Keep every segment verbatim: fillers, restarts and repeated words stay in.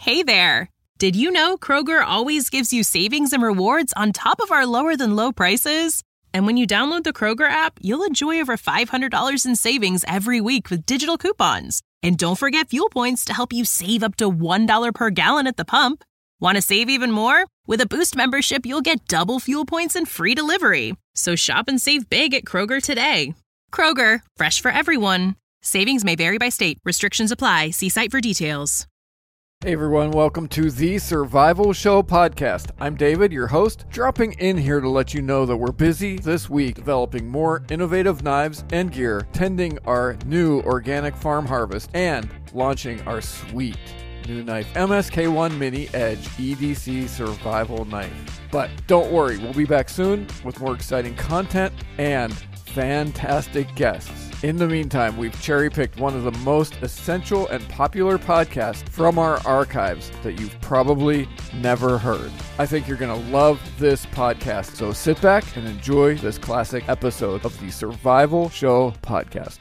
Hey there! Did you know Kroger always gives you savings and rewards on top of our lower-than-low prices? And when you download the Kroger app, you'll enjoy over five hundred dollars in savings every week with digital coupons. And don't forget fuel points to help you save up to one dollar per gallon at the pump. Want to save even more? With a Boost membership, you'll get double fuel points and free delivery. So shop and save big at Kroger today. Kroger, fresh for everyone. Savings may vary by state. Restrictions apply. See site for details. Hey everyone, welcome to the Survival Show podcast. I'm David, your host, dropping in here to let you know that we're busy this week developing more innovative knives and gear, tending our new organic farm harvest, and launching our sweet new knife, M S K one Mini Edge E D C Survival Knife. But don't worry, we'll be back soon with more exciting content and fantastic guests. In the meantime, we've cherry-picked one of the most essential and popular podcasts from our archives that you've probably never heard. I think you're going to love this podcast, so sit back and enjoy this classic episode of the Survival Show podcast.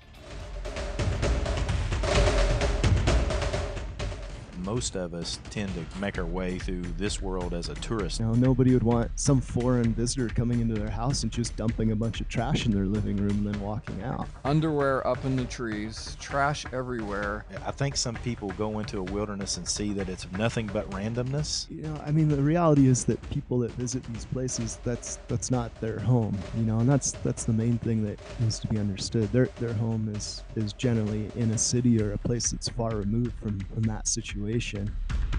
Most of us tend to make our way through this world as a tourist. You know, nobody would want some foreign visitor coming into their house and just dumping a bunch of trash in their living room and then walking out. Underwear up in the trees, trash everywhere. I think some people go into a wilderness and see that it's nothing but randomness. You know, I mean, the reality is that people that visit these places, that's that's not their home. You know, and that's that's the main thing that needs to be understood. Their their home is is generally in a city or a place that's far removed from from that situation. Hey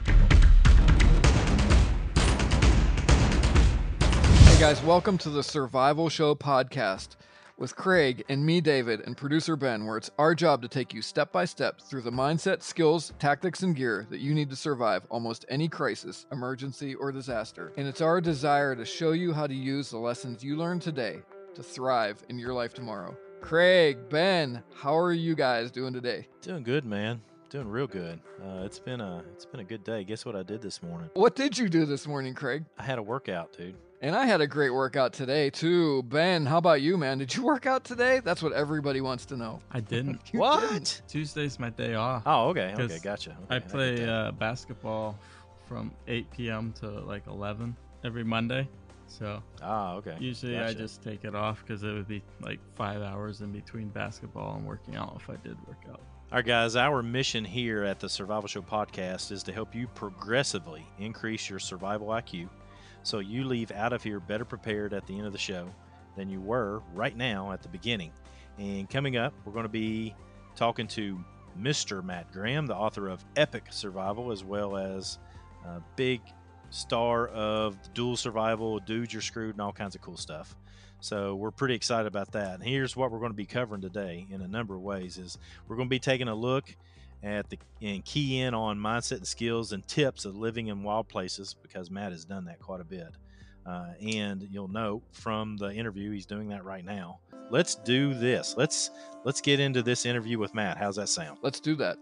guys, welcome to the Survival Show podcast with Craig and me, David, and producer Ben, where it's our job to take you step by step through the mindset, skills, tactics, and gear that you need to survive almost any crisis, emergency, or disaster. And it's our desire to show you how to use the lessons you learned today to thrive in your life tomorrow. Craig, Ben, how are you guys doing today? Doing good, man. Doing real good. Uh, it's been a it's been a good day. Guess what I did this morning? What did you do this morning, Craig? I had a workout, dude. And I had a great workout today, too. Ben, how about you, man? Did you work out today? That's what everybody wants to know. I didn't. What? Didn't. Tuesday's my day off. Oh, okay. Okay, gotcha. Okay, I play uh, basketball from eight p.m. to like eleven every Monday. So ah, okay. Usually gotcha. I just take it off because it would be like five hours in between basketball and working out if I did work out. All right, guys, our mission here at the Survival Show podcast is to help you progressively increase your survival I Q so you leave out of here better prepared at the end of the show than you were right now at the beginning. And coming up, we're going to be talking to Mister Matt Graham, the author of Epic Survival, as well as a big star of Dual Survival, Dude, You're Screwed, and all kinds of cool stuff. So we're pretty excited about that. And here's what we're going to be covering today in a number of ways is we're going to be taking a look at the and key in on mindset and skills and tips of living in wild places because Matt has done that quite a bit. Uh, and you'll know from the interview he's doing that right now. Let's do this. Let's let's get into this interview with Matt. How's that sound? Let's do that.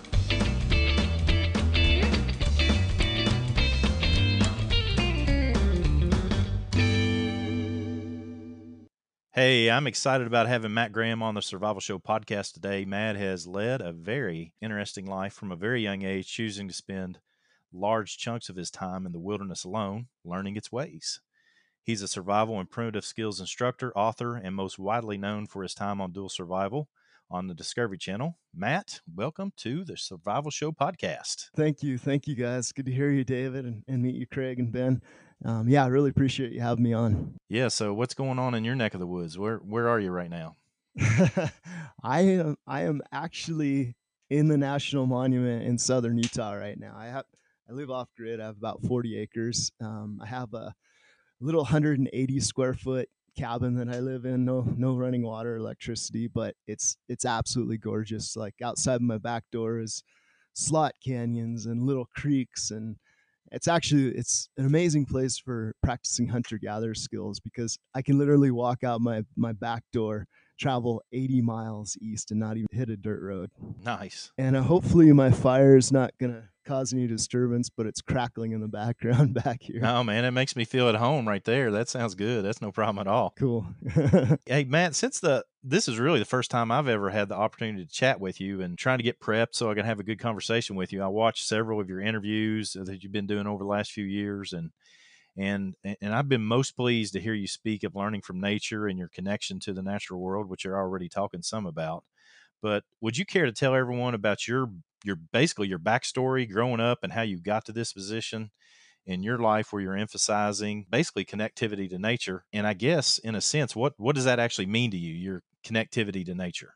Hey, I'm excited about having Matt Graham on the Survival Show podcast today. Matt has led a very interesting life from a very young age, choosing to spend large chunks of his time in the wilderness alone, learning its ways. He's a survival and primitive skills instructor, author, and most widely known for his time on Dual Survival on the Discovery Channel. Matt, welcome to the Survival Show podcast. Thank you. Thank you, guys. Good to hear you, David, and, and meet you, Craig and Ben. Um, yeah, I really appreciate you having me on. Yeah, so what's going on in your neck of the woods? Where where are you right now? I am I am actually in the National Monument in southern Utah right now. I have I live off grid. I have about forty acres. Um, I have a little one hundred eighty square foot cabin that I live in. No no running water, electricity, but it's it's absolutely gorgeous. Like outside my back door is slot canyons and little creeks, and it's actually it's an amazing place for practicing hunter-gatherer skills because I can literally walk out my my back door, travel eighty miles east and not even hit a dirt road. Nice. And uh, hopefully my fire is not gonna cause any disturbance, but it's crackling in the background back here. Oh man, it makes me feel at home right there. That sounds good. That's no problem at all. Cool. Hey Matt, since the this is really the first time I've ever had the opportunity to chat with you and trying to get prepped so I can have a good conversation with you. I watched several of your interviews that you've been doing over the last few years, and and and I've been most pleased to hear you speak of learning from nature and your connection to the natural world, which you're already talking some about. But would you care to tell everyone about your your basically your backstory growing up and how you got to this position in your life where you're emphasizing basically connectivity to nature? And I guess in a sense, what what does that actually mean to you, your connectivity to nature?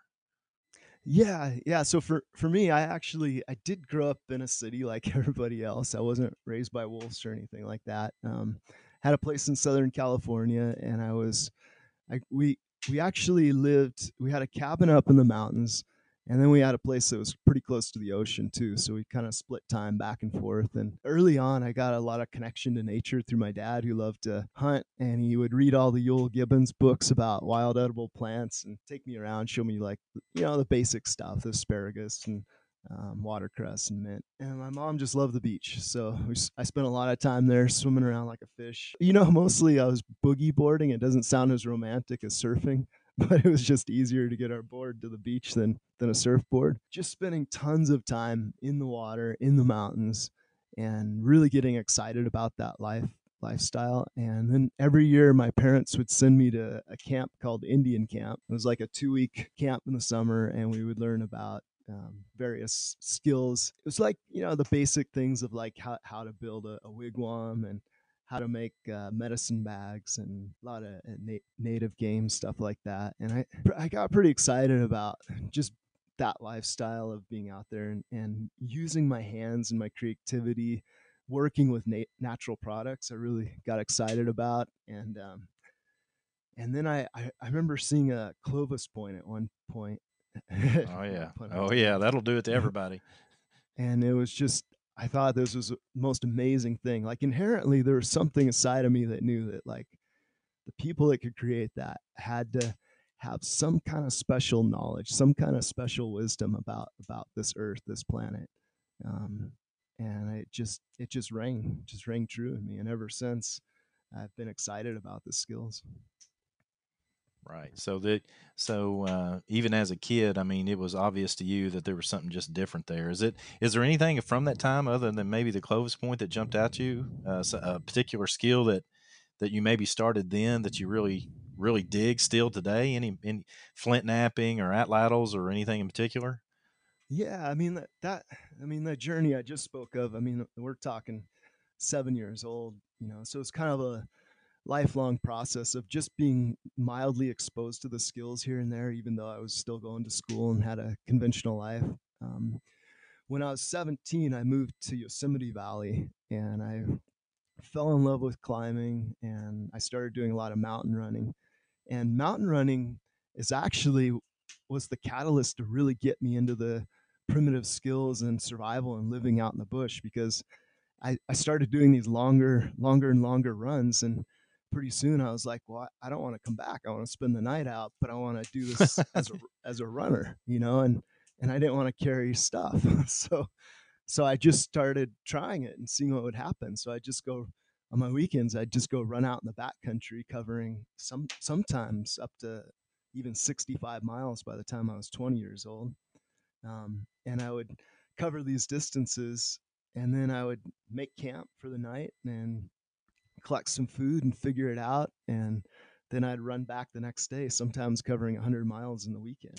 Yeah, yeah. So for for me, I actually I did grow up in a city like everybody else. I wasn't raised by wolves or anything like that. Um, had a place in Southern California, and I was, I we we actually lived. We had a cabin up in the mountains, and then we had a place that was pretty close to the ocean too. So we kind of split time back and forth. And early on, I got a lot of connection to nature through my dad, who loved to hunt, and he would read all the Yule Gibbons books about wild edible plants and take me around, show me like, you know, the basic stuff, the asparagus and um, watercress and mint. And my mom just loved the beach. So we, I spent a lot of time there swimming around like a fish. You know, mostly I was boogie boarding. It doesn't sound as romantic as surfing, but it was just easier to get our board to the beach than than a surfboard. Just spending tons of time in the water, in the mountains, and really getting excited about that life lifestyle. And then every year my parents would send me to a camp called Indian Camp. It was like a two-week camp in the summer, and we would learn about um, various skills. It was like, you know, the basic things of like how, how to build a, a wigwam and how to make uh, medicine bags and a lot of uh, na- native game stuff like that. And I, I got pretty excited about just that lifestyle of being out there and, and using my hands and my creativity, working with nat- natural products. I really got excited about. And, um, and then I, I, I remember seeing a Clovis point at one point. Oh yeah. Oh yeah. That'll do it to everybody. And it was just, I thought this was the most amazing thing. Like inherently, there was something inside of me that knew that like the people that could create that had to have some kind of special knowledge, some kind of special wisdom about about this earth, this planet. Um, and it just it just rang, just rang true in me. And ever since, I've been excited about the skills. Right. So that so uh, even as a kid, I mean, it was obvious to you that there was something just different there. Is it? Is there anything from that time other than maybe the Clovis point that jumped out to you? Uh, so a particular skill that that you maybe started then that you really really dig still today? Any any flint napping or atlatls or anything in particular? Yeah, I mean that, that I mean the journey I just spoke of. I mean, we're talking seven years old, you know, so it's kind of a lifelong process of just being mildly exposed to the skills here and there, even though I was still going to school and had a conventional life. Um, when I was seventeen, I moved to Yosemite Valley, and I fell in love with climbing, and I started doing a lot of mountain running. And mountain running is actually was the catalyst to really get me into the primitive skills and survival and living out in the bush, because I, I started doing these longer, longer and longer runs. And pretty soon I was like, well, I don't want to come back. I want to spend the night out, but I want to do this as a, as a runner, you know, and, and I didn't want to carry stuff. so, so I just started trying it and seeing what would happen. So I just go on my weekends, I'd just go run out in the backcountry, covering some, sometimes up to even sixty-five miles by the time I was twenty years old. Um, and I would cover these distances, and then I would make camp for the night and collect some food and figure it out. And then I'd run back the next day, sometimes covering one hundred miles in the weekend.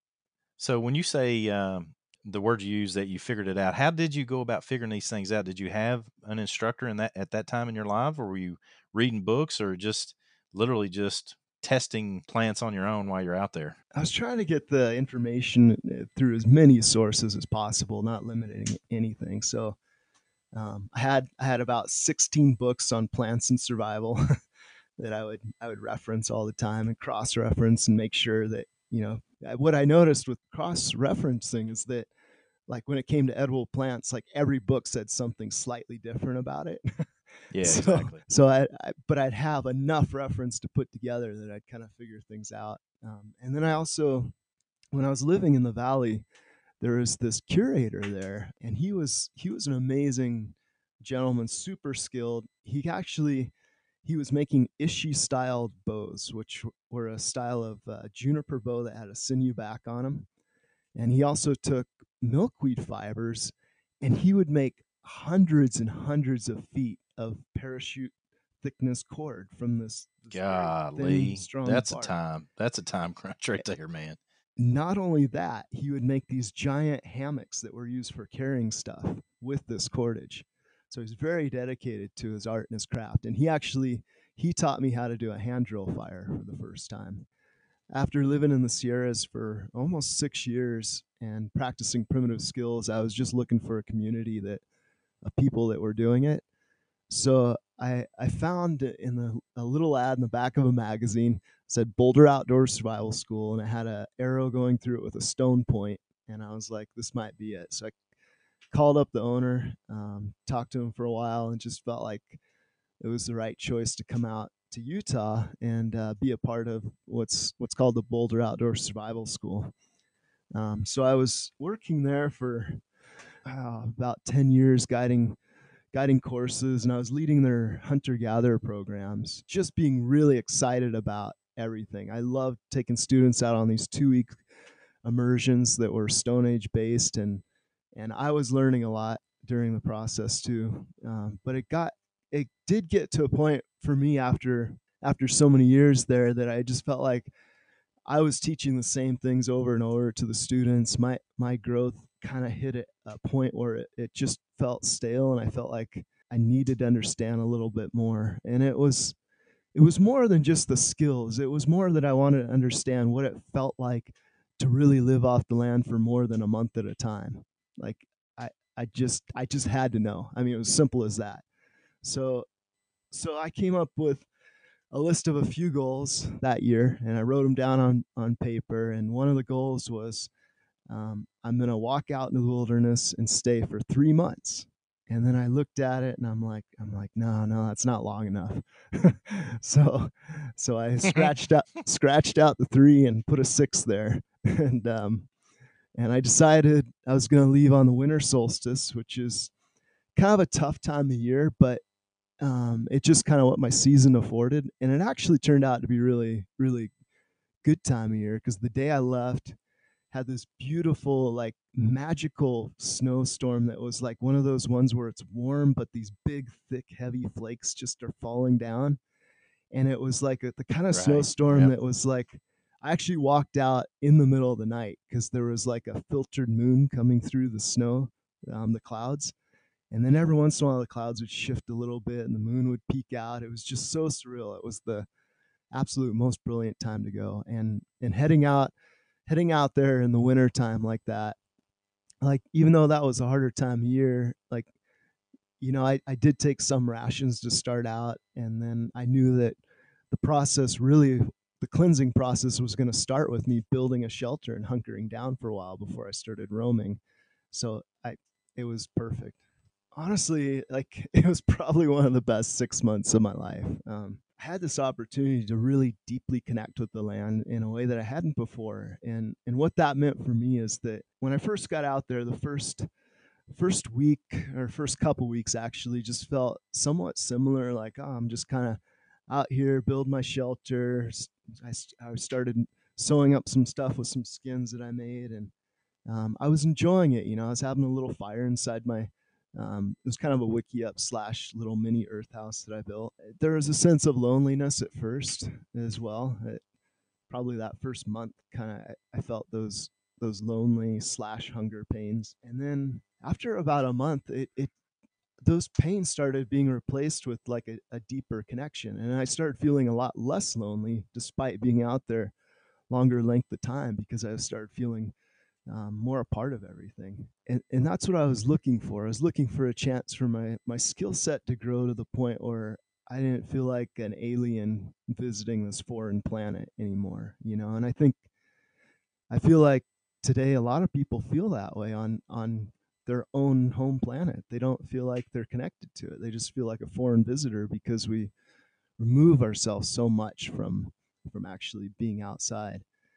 So when you say um, the word you use that you figured it out, how did you go about figuring these things out? Did you have an instructor in that at that time in your life, or were you reading books, or just literally just testing plants on your own while you're out there? I was trying to get the information through as many sources as possible, not limiting anything. So um, I had I had about sixteen books on plants and survival that I would I would reference all the time and cross-reference and make sure that, you know, what I noticed with cross-referencing is that, like, when it came to edible plants, like every book said something slightly different about it. Yeah, so, exactly. So I, I, but I'd have enough reference to put together that I'd kind of figure things out. Um, and then I also, when I was living in the valley, there was this curator there, and he was he was an amazing gentleman, super skilled. He actually he was making Ishi styled bows, which were a style of uh, juniper bow that had a sinew back on them. And he also took milkweed fibers, and he would make hundreds and hundreds of feet of parachute thickness cord from this, this Golly, thin, strong that's bark. a time. That's a time crunch right there, man. Not only that, he would make these giant hammocks that were used for carrying stuff with this cordage. So he's very dedicated to his art and his craft. And he actually, he taught me how to do a hand drill fire for the first time. After living in the Sierras for almost six years and practicing primitive skills, I was just looking for a community that of people that were doing it. So I I found in the a little ad in the back of a magazine said Boulder Outdoor Survival School, and it had an arrow going through it with a stone point, and I was like, this might be it. So I called up the owner, um, talked to him for a while, and just felt like it was the right choice to come out to Utah and uh, be a part of what's what's called the Boulder Outdoor Survival School. Um, so I was working there for uh, about ten years, guiding guiding courses, and I was leading their hunter-gatherer programs, just being really excited about everything. I loved taking students out on these two-week immersions that were Stone Age based, and and I was learning a lot during the process too. Um, but it got it did get to a point for me after after so many years there that I just felt like I was teaching the same things over and over to the students. My my growth kind of hit a point where it, it just felt stale, and I felt like I needed to understand a little bit more. And it was it was more than just the skills. It was more that I wanted to understand what it felt like to really live off the land for more than a month at a time. Like I I just I just had to know. I mean, it was simple as that. So so I came up with a list of a few goals that year, and I wrote them down on, on paper. And one of the goals was um, I'm going to walk out into the wilderness and stay for three months. And then I looked at it and I'm like, I'm like, no, no, that's not long enough. so, so I scratched out, scratched out the three and put a six there. and, um, and I decided I was going to leave on the winter solstice, which is kind of a tough time of year, but Um, it just kind of what my season afforded. And it actually turned out to be really, really good time of year, because the day I left had this beautiful, like magical snowstorm that was like one of those ones where it's warm, but these big, thick, heavy flakes just are falling down. And it was like a, the kind of Right. snowstorm Yep. that was like, I actually walked out in the middle of the night because there was like a filtered moon coming through the snow, um, the clouds. And then every once in a while, the clouds would shift a little bit and the moon would peek out. It was just so surreal. It was the absolute most brilliant time to go. And and heading out, heading out there in the winter time like that, like even though that was a harder time of year, like, you know, I, I did take some rations to start out. And then I knew that the process really, the cleansing process was going to start with me building a shelter and hunkering down for a while before I started roaming. So I, it was perfect. Honestly, like it was probably one of the best six months of my life. Um, I had this opportunity to really deeply connect with the land in a way that I hadn't before. And and what that meant for me is that when I first got out there, the first first week or first couple weeks actually just felt somewhat similar. Like, oh, I'm just kind of out here, build my shelter. I, I started sewing up some stuff with some skins that I made, and um, I was enjoying it. You know, I was having a little fire inside my Um, it was kind of a wiki up slash little mini earth house that I built. There was a sense of loneliness at first as well. It, probably that first month, kind of, I felt those those lonely slash hunger pains. And then after about a month, it, it those pains started being replaced with like a, a deeper connection. And I started feeling a lot less lonely despite being out there longer length of time, because I started feeling Um, more a part of everything. And and that's what I was looking for. I was looking for a chance for my, my skill set to grow to the point where I didn't feel like an alien visiting this foreign planet anymore, you know? And I think, I feel like today a lot of people feel that way on, on their own home planet. They don't feel like they're connected to it. They just feel like a foreign visitor because we remove ourselves so much from, from actually being outside.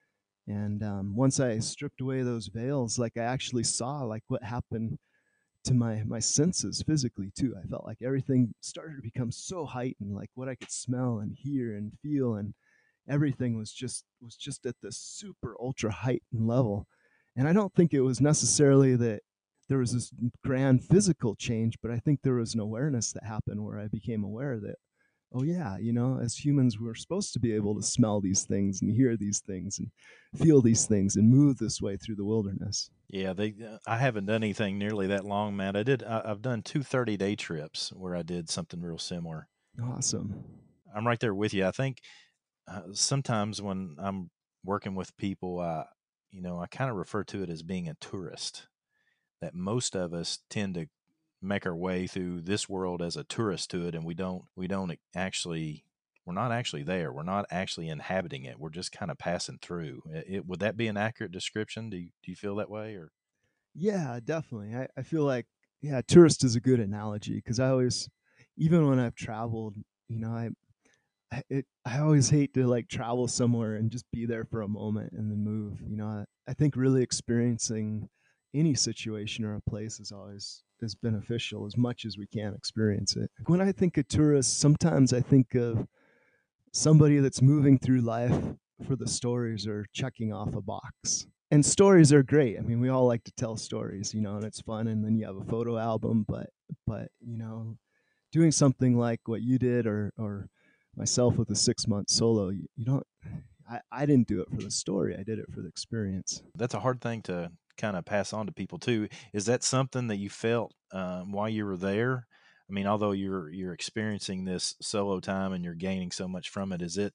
And um, once I stripped away those veils, like I actually saw like what happened to my my senses physically too. I felt like everything started to become so heightened, like what I could smell and hear and feel, and everything was just was just at this super ultra heightened level. And I don't think it was necessarily that there was this grand physical change, but I think there was an awareness that happened where I became aware that, oh yeah, you know, as humans we're supposed to be able to smell these things and hear these things and feel these things and move this way through the wilderness. Yeah, they. Uh, I haven't done anything nearly that long, Matt. I did. I, I've done two thirty-day trips where I did something real similar. Awesome. I'm right there with you. I think uh, sometimes when I'm working with people, uh, you know, I kind of refer to it as being a tourist. That most of us tend to make our way through this world as a tourist to it, and we don't. We don't actually. We're not actually there. We're not actually inhabiting it. We're just kind of passing through. It, it, would that be an accurate description? Do you, do you feel that way, or? Yeah, definitely. I, I feel like, yeah, tourist is a good analogy because I always, even when I've traveled, you know, I, I, it, I always hate to like travel somewhere and just be there for a moment and then move. You know, I, I think really experiencing any situation or a place is always is beneficial as much as we can experience it. When I think of tourists, sometimes I think of somebody that's moving through life for the stories or checking off a box. And stories are great. I mean, we all like to tell stories, you know, and it's fun. And then you have a photo album, but, but, you know, doing something like what you did or, or myself with a six month solo, you, you don't, I, I didn't do it for the story. I did it for the experience. That's a hard thing to kind of pass on to people too. Is that something that you felt um, while you were there? I mean, although you're you're experiencing this solo time and you're gaining so much from it, is it?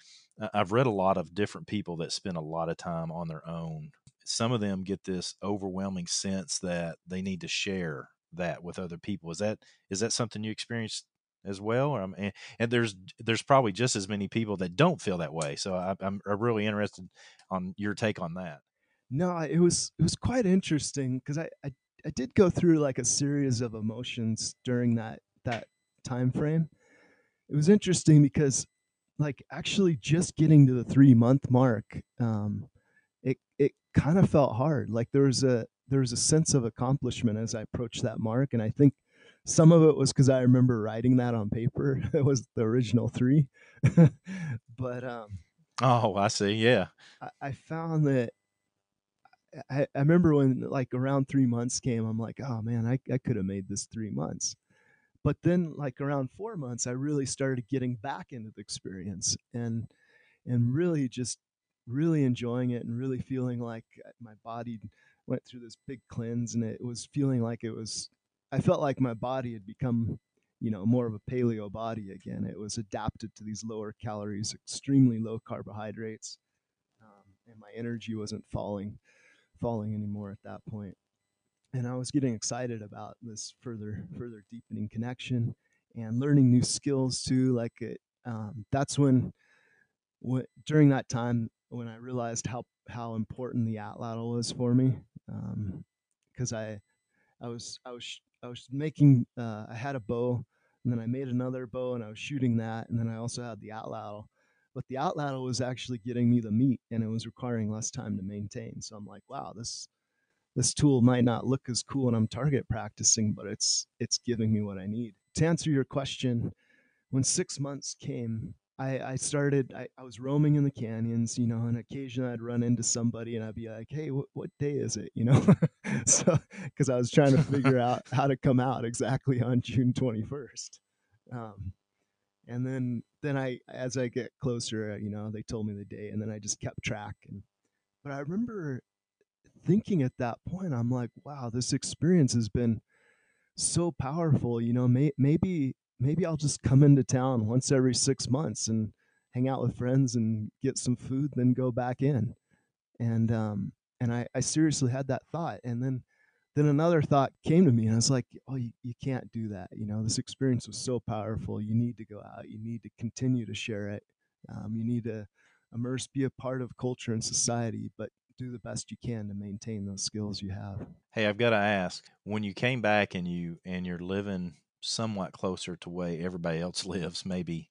I've read a lot of different people that spend a lot of time on their own. Some of them get this overwhelming sense that they need to share that with other people. Is that is that something you experienced as well? Or, and, and there's there's probably just as many people that don't feel that way. So I, I'm really interested on your take on that. No, it was it was quite interesting because I, I I did go through like a series of emotions during that that time frame. It was interesting because like actually just getting to the three month mark, um, it it kind of felt hard. Like there was a there was a sense of accomplishment as I approached that mark, and I think some of it was because I remember writing that on paper. It was the original three, but um, Oh, I see. Yeah. I, I found that I, I remember when like around three months came, I'm like, oh man, I, I could have made this three months. But then like around four months, I really started getting back into the experience and and really just really enjoying it and really feeling like my body went through this big cleanse and it was feeling like it was I felt like my body had become, you know, more of a paleo body again. It was adapted to these lower calories, extremely low carbohydrates, um, and my energy wasn't falling falling anymore at that point. And I was getting excited about this further further deepening connection and learning new skills too. Like it, um, that's when, when during that time when I realized how how important the atlatl was for me, because um, I I was I was I was making uh, I had a bow and then I made another bow and I was shooting that and then I also had the atlatl. But the atlatl was actually getting me the meat and it was requiring less time to maintain. So I'm like, wow, this this tool might not look as cool when I'm target practicing, but it's it's giving me what I need. To answer your question, when six months came, I, I started, I, I was roaming in the canyons, you know, and occasionally I'd run into somebody and I'd be like, hey, wh- what day is it, you know? So, because I was trying to figure out how to come out exactly on June twenty-first. Um, and then, then I, as I get closer, you know, they told me the day and then I just kept track. And, but I remember thinking at that point, I'm like, wow, this experience has been so powerful. You know, may, maybe maybe I'll just come into town once every six months and hang out with friends and get some food, then go back in. And um, and I, I seriously had that thought. And then then another thought came to me, and I was like, oh, you, you can't do that. You know, this experience was so powerful. You need to go out. You need to continue to share it. Um, you need to immerse, be a part of culture and society, but do the best you can to maintain those skills you have. Hey, I've got to ask, when you came back and you and you're living somewhat closer to where everybody else lives, maybe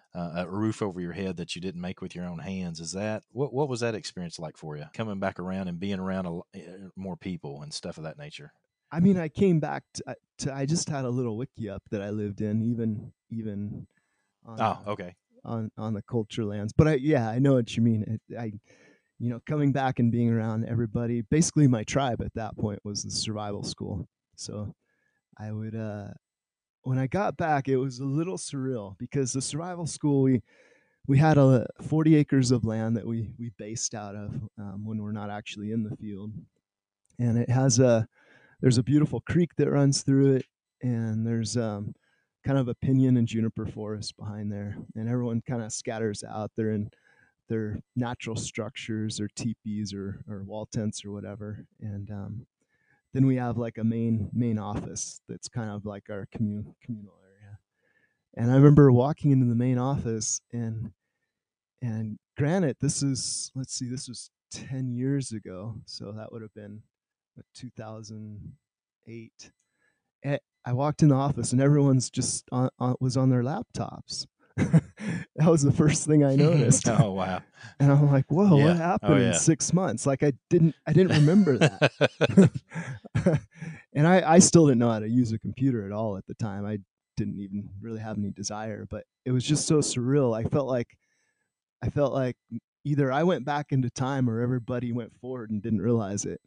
uh, a roof over your head that you didn't make with your own hands. Is that what? What was that experience like for you? Coming back around and being around a, uh, more people and stuff of that nature. I mean, I came back to, to I just had a little wiki up that I lived in, even even on Oh, uh, okay. on on the culture lands. But I, yeah, I know what you mean. It, I, you know, coming back and being around everybody. Basically, my tribe at that point was the survival school. So I would, uh, when I got back, it was a little surreal because the survival school we we had a forty acres of land that we we based out of um, when we're not actually in the field, and it has a there's a beautiful creek that runs through it, and there's um, kind of a pinyon and juniper forest behind there, and everyone kind of scatters out there in their natural structures or teepees or, or wall tents or whatever, and um, then we have like a main main office that's kind of like our commun- communal area. And I remember walking into the main office, and and granted, this is let's see, this was ten years ago, so that would have been two thousand eight. I walked in the office and everyone's just on, on, was on their laptops. That was the first thing I noticed. Oh, wow. And I'm like, whoa, Yeah. what happened Oh, in yeah. six months? Like I didn't, I didn't remember that. And I, I still didn't know how to use a computer at all at the time. I didn't even really have any desire, but it was just so surreal. I felt like, I felt like either I went back into time or everybody went forward and didn't realize it.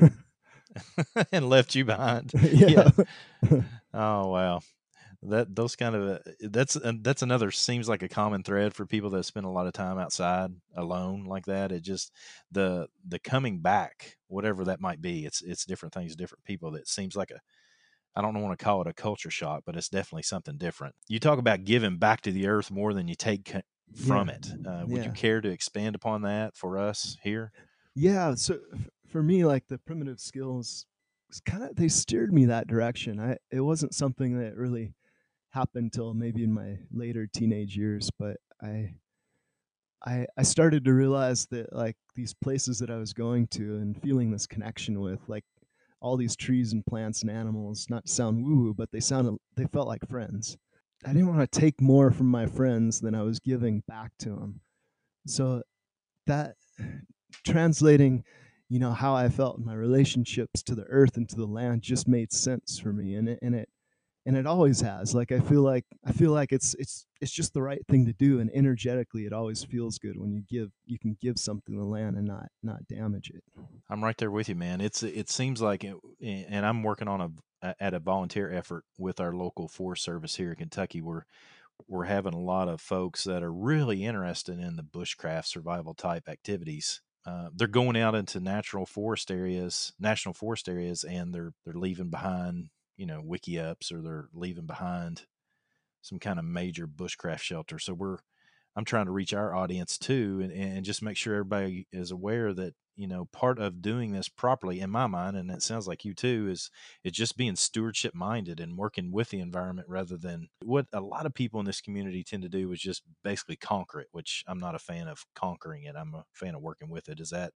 And left you behind. Yeah. Oh, wow. That those kind of uh, that's uh, that's another seems like a common thread for people that spend a lot of time outside alone like that. It just the the coming back, whatever that might be. It's it's different things, different people. That seems like a I don't want to call it a culture shock, but it's definitely something different. You talk about giving back to the earth more than you take from Yeah. it. Uh, would Yeah. you care to expand upon that for us here? Yeah, so f- for me, like the primitive skills, kind of they steered me that direction. I it wasn't something that really happened till maybe in my later teenage years, but I I I started to realize that like these places that I was going to and feeling this connection with, like all these trees and plants and animals, not to sound woo woo, but they sounded they felt like friends. I didn't want to take more from my friends than I was giving back to them. So that translating, you know, how I felt in my relationships to the earth and to the land just made sense for me, and it and it and it always has. Like I feel like I feel like it's it's it's just the right thing to do, and energetically, it always feels good when you give you can give something to the land and not not damage it. I'm right there with you, man. It's it seems like, it, and I'm working on a at a volunteer effort with our local Forest Service here in Kentucky. We're we're having a lot of folks that are really interested in the bushcraft survival type activities. Uh, they're going out into natural forest areas, national forest areas, and they're they're leaving behind, you know, wiki ups, or they're leaving behind some kind of major bushcraft shelter. So we're I'm trying to reach our audience too, and, and just make sure everybody is aware that, you know, part of doing this properly, in my mind, and it sounds like you too, is it's just being stewardship minded and working with the environment rather than what a lot of people in this community tend to do is just basically conquer it, which I'm not a fan of conquering it. I'm a fan of working with it. Is that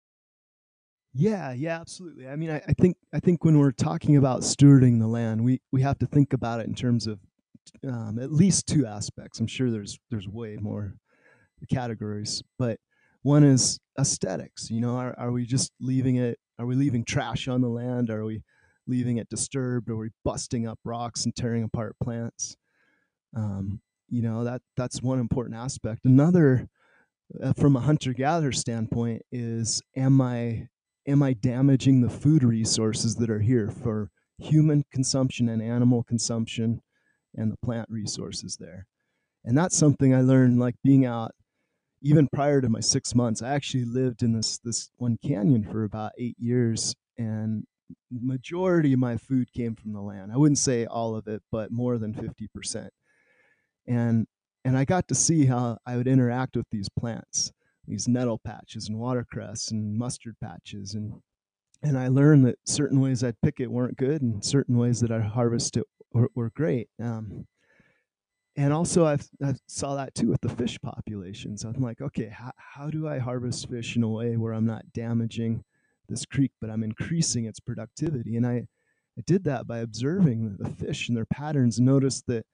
Yeah, yeah, absolutely. I mean, I, I think I think when we're talking about stewarding the land, we we have to think about it in terms of um, at least two aspects. I'm sure there's there's way more categories, but one is aesthetics. You know, are are we just leaving it? Are we leaving trash on the land? Are we leaving it disturbed? Are we busting up rocks and tearing apart plants? Um, you know, that that's one important aspect. Another, uh, from a hunter-gatherer standpoint, is am I am I damaging the food resources that are here for human consumption and animal consumption and the plant resources there? And that's something I learned, like being out even prior to my six months. I actually lived in this this one canyon for about eight years, and majority of my food came from the land. I wouldn't say all of it, but more than fifty percent. And and I got to see how I would interact with these plants, these nettle patches and watercress and mustard patches, and and I learned that certain ways I'd pick it weren't good, and certain ways that I'd harvest it were, were great. Um, and also I've, I saw that too with the fish populations. I'm like, okay, how, how do I harvest fish in a way where I'm not damaging this creek, but I'm increasing its productivity? And I, I did that by observing the fish and their patterns, and noticed that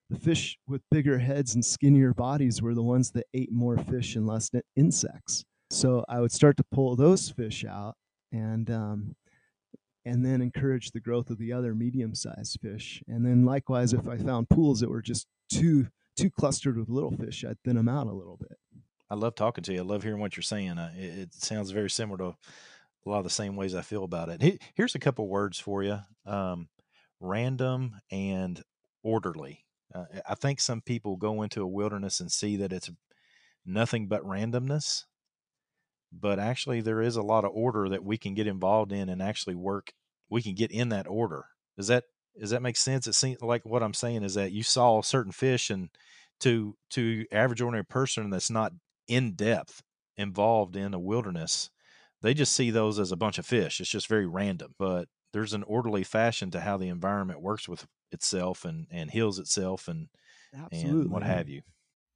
the fish with bigger heads and skinnier bodies were the ones that ate more fish and less insects. So I would start to pull those fish out and um, and then encourage the growth of the other medium-sized fish. And then likewise, if I found pools that were just too too clustered with little fish, I'd thin them out a little bit. I love talking to you. I love hearing what you're saying. Uh, it, it sounds very similar to a lot of the same ways I feel about it. He, here's a couple words for you. Um, random and orderly. Uh, I think some people go into a wilderness and see that it's nothing but randomness, but actually there is a lot of order that we can get involved in and actually work. We can get in that order. Does that, does that make sense? It seems like what I'm saying is that you saw certain fish, and to, to average ordinary person that's not in depth involved in a wilderness, they just see those as a bunch of fish. It's just very random, but there's an orderly fashion to how the environment works with itself and, and heals itself and, Absolutely. and what have you.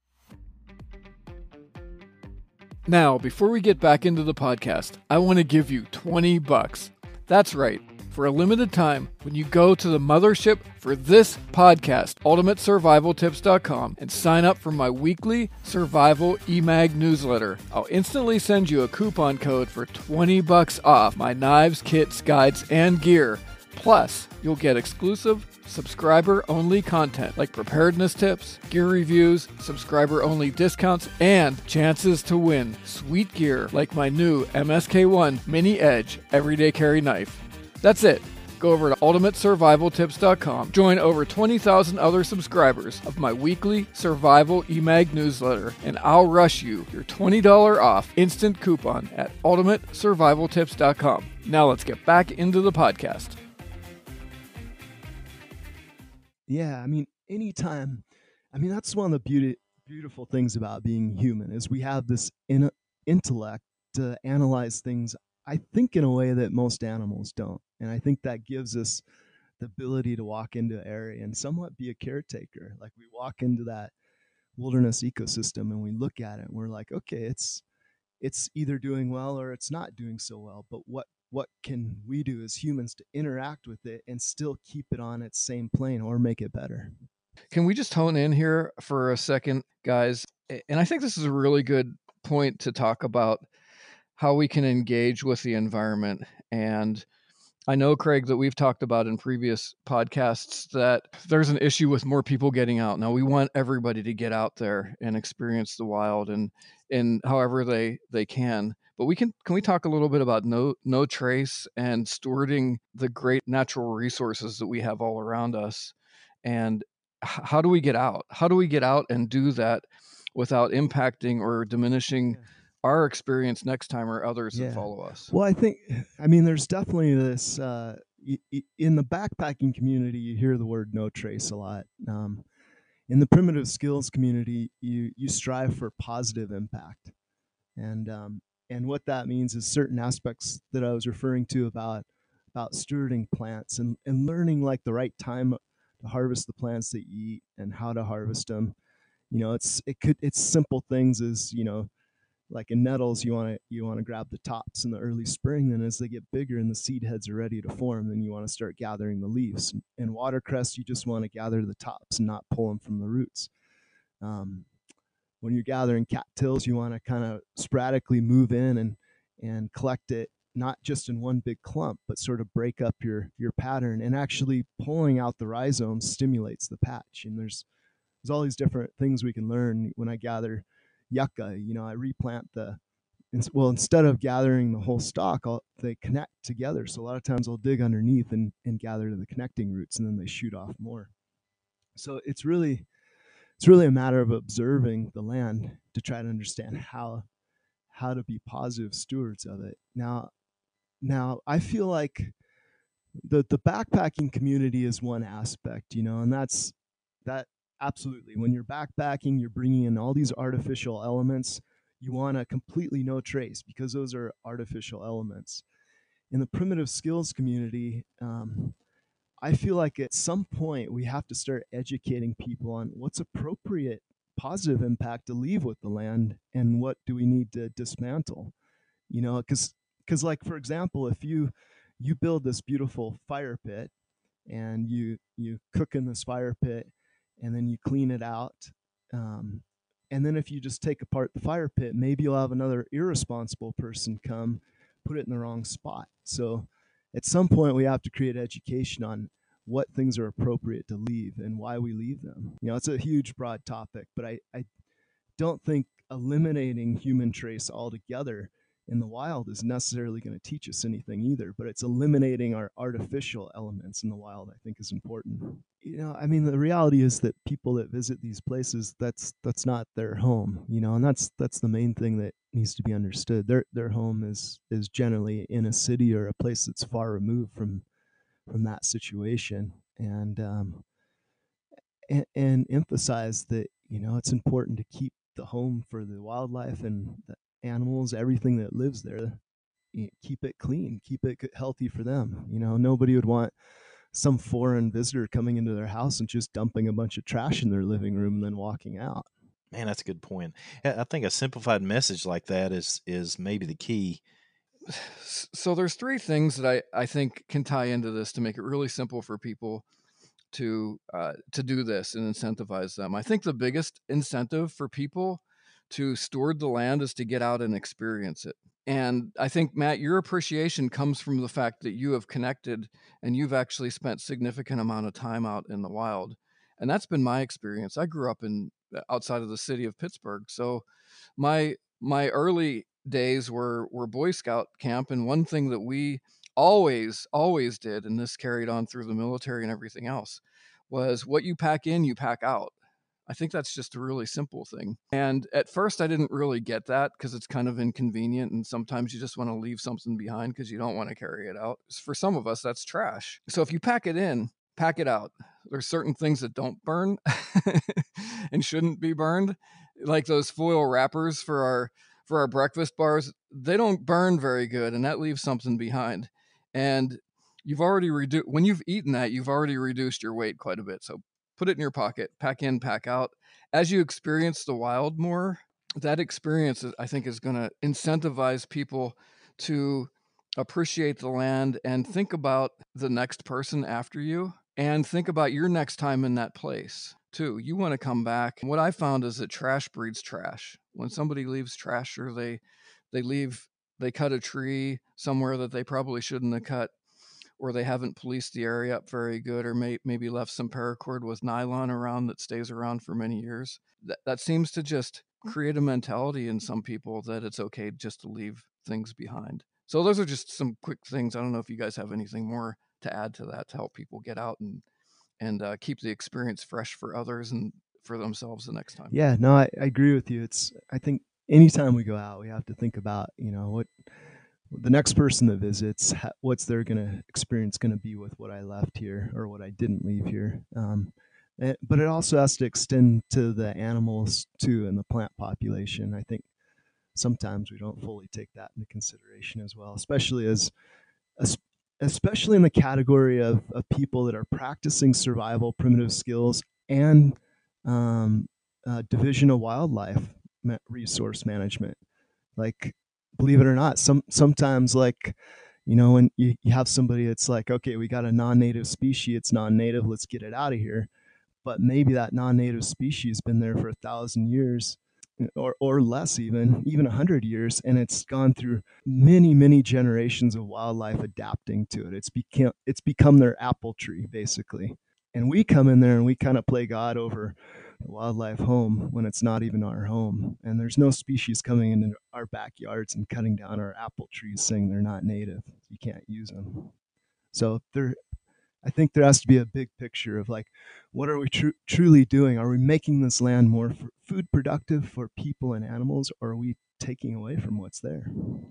Now, before we get back into the podcast, I want to give you twenty bucks. That's right. For a limited time, when you go to the mothership for this podcast, ultimate survival tips dot com, and sign up for my weekly Survival E M A G newsletter, I'll instantly send you a coupon code for twenty bucks off my knives, kits, guides, and gear. Plus, you'll get exclusive subscriber-only content like preparedness tips, gear reviews, subscriber-only discounts, and chances to win sweet gear like my new M S K one Mini Edge Everyday Carry Knife. That's it. Go over to ultimate survival tips dot com. Join over twenty thousand other subscribers of my weekly Survival E M A G newsletter, and I'll rush you your twenty dollars off instant coupon at ultimate survival tips dot com. Now let's get back into the podcast. Yeah, I mean, anytime, I mean, that's one of the beauty, beautiful things about being human is we have this in, intellect to analyze things, I think, in a way that most animals don't. And I think that gives us the ability to walk into an area and somewhat be a caretaker. Like we walk into that wilderness ecosystem and we look at it and we're like, okay, it's it's either doing well or it's not doing so well. But what what can we do as humans to interact with it and still keep it on its same plane or make it better? Can we just hone in here for a second, guys? And I think this is a really good point to talk about how we can engage with the environment. And I know, Craig, that we've talked about in previous podcasts that there's an issue with more people getting out. Now, we want everybody to get out there and experience the wild and in however they, they can. But we can can we talk a little bit about no no trace and stewarding the great natural resources that we have all around us? And how do we get out? How do we get out and do that without impacting or diminishing Yeah. our experience next time or others Yeah. that follow us? Well, I think, I mean, there's definitely this, uh, y- y- in the backpacking community, you hear the word no trace a lot. Um, in the primitive skills community, you, you strive for positive impact. And, um, and what that means is certain aspects that I was referring to about, about stewarding plants and, and learning like the right time to harvest the plants that you eat and how to harvest them. You know, it's, it could, it's simple things as, you know, like in nettles, you want to you want to grab the tops in the early spring. Then as they get bigger and the seed heads are ready to form, then you want to start gathering the leaves. And watercress, you just want to gather the tops and not pull them from the roots. Um, when you're gathering cattails, you want to kind of sporadically move in and and collect it, not just in one big clump, but sort of break up your your pattern. And actually pulling out the rhizomes stimulates the patch. And there's there's all these different things we can learn when I gather yucca. You know, I replant the, well, instead of gathering the whole stalk, I'll, they connect together. So a lot of times I'll dig underneath and, and gather to the connecting roots, and then they shoot off more. So it's really, it's really a matter of observing the land to try to understand how, how to be positive stewards of it. Now, now I feel like the, the backpacking community is one aspect, you know, and that's, that, absolutely. When you're backpacking, you're bringing in all these artificial elements. You want to completely no trace because those are artificial elements. In the primitive skills community, um, I feel like at some point we have to start educating people on what's appropriate positive impact to leave with the land and what do we need to dismantle. You know, because because like, for example, if you you build this beautiful fire pit and you you cook in this fire pit, and then you clean it out. Um, and then if you just take apart the fire pit, maybe you'll have another irresponsible person come put it in the wrong spot. So at some point we have to create education on what things are appropriate to leave and why we leave them. You know, it's a huge, broad topic, but I, I don't think eliminating human trace altogether in the wild is necessarily going to teach us anything either, but it's eliminating our artificial elements in the wild, I think, is important. You know, I mean, the reality is that people that visit these places, that's that's not their home, you know, and that's that's the main thing that needs to be understood. Their their home is is generally in a city or a place that's far removed from from that situation, and um, and, and emphasize that, you know, it's important to keep the home for the wildlife and the animals, everything that lives there. You know, keep it clean, keep it healthy for them. You know, nobody would want some foreign visitor coming into their house and just dumping a bunch of trash in their living room and then walking out. Man, that's a good point. I think a simplified message like that is is maybe the key. So there's three things that I, I think can tie into this to make it really simple for people to uh, to do this and incentivize them. I think the biggest incentive for people to steward the land is to get out and experience it. And I think, Matt, your appreciation comes from the fact that you have connected and you've actually spent significant amount of time out in the wild. And that's been my experience. I grew up in outside of the city of Pittsburgh. So my my early days were were Boy Scout camp, and one thing that we always always did, and this carried on through the military and everything else, was what you pack in, you pack out. I think that's just a really simple thing. And at first I didn't really get that because it's kind of inconvenient, and sometimes you just want to leave something behind because you don't want to carry it out. For some of us, that's trash. So if you pack it in, pack it out. There's certain things that don't burn and shouldn't be burned, like those foil wrappers for our for our breakfast bars. They don't burn very good, and that leaves something behind. And you've already reduced, when you've eaten that, you've already reduced your weight quite a bit. So put it in your pocket, pack in, pack out. As you experience the wild more, that experience, I think, is going to incentivize people to appreciate the land and think about the next person after you and think about your next time in that place too. You want to come back. What I found is that trash breeds trash. When somebody leaves trash, or they they leave, they cut a tree somewhere that they probably shouldn't have cut, or they haven't policed the area up very good, or may, maybe left some paracord with nylon around that stays around for many years. That, that seems to just create a mentality in some people that it's okay just to leave things behind. So those are just some quick things. I don't know if you guys have anything more to add to that to help people get out and and uh, keep the experience fresh for others and for themselves the next time. Yeah, no, I, I agree with you. It's, I think anytime we go out, we have to think about, you know, what the next person that visits, what's their gonna experience going to be with what I left here or what I didn't leave here. Um, and, but it also has to extend to the animals too and the plant population. I think sometimes we don't fully take that into consideration as well, especially as, as especially in the category of, of people that are practicing survival primitive skills and um, uh, division of wildlife ma- resource management. Like, believe it or not, some sometimes, like, you know, when you, you have somebody that's like, okay, we got a non-native species, it's non-native, let's get it out of here. But maybe that non-native species has been there for a thousand years or or less, even even a hundred years, and it's gone through many many generations of wildlife adapting to it. It's become it's become their apple tree basically, and we come in there and we kind of play God over the wildlife home when it's not even our home. And there's no species coming into our backyards and cutting down our apple trees saying they're not native. You can't use them. So there, I think there has to be a big picture of like, what are we tr- truly doing? Are we making this land more f- food productive for people and animals, or are we taking away from what's there?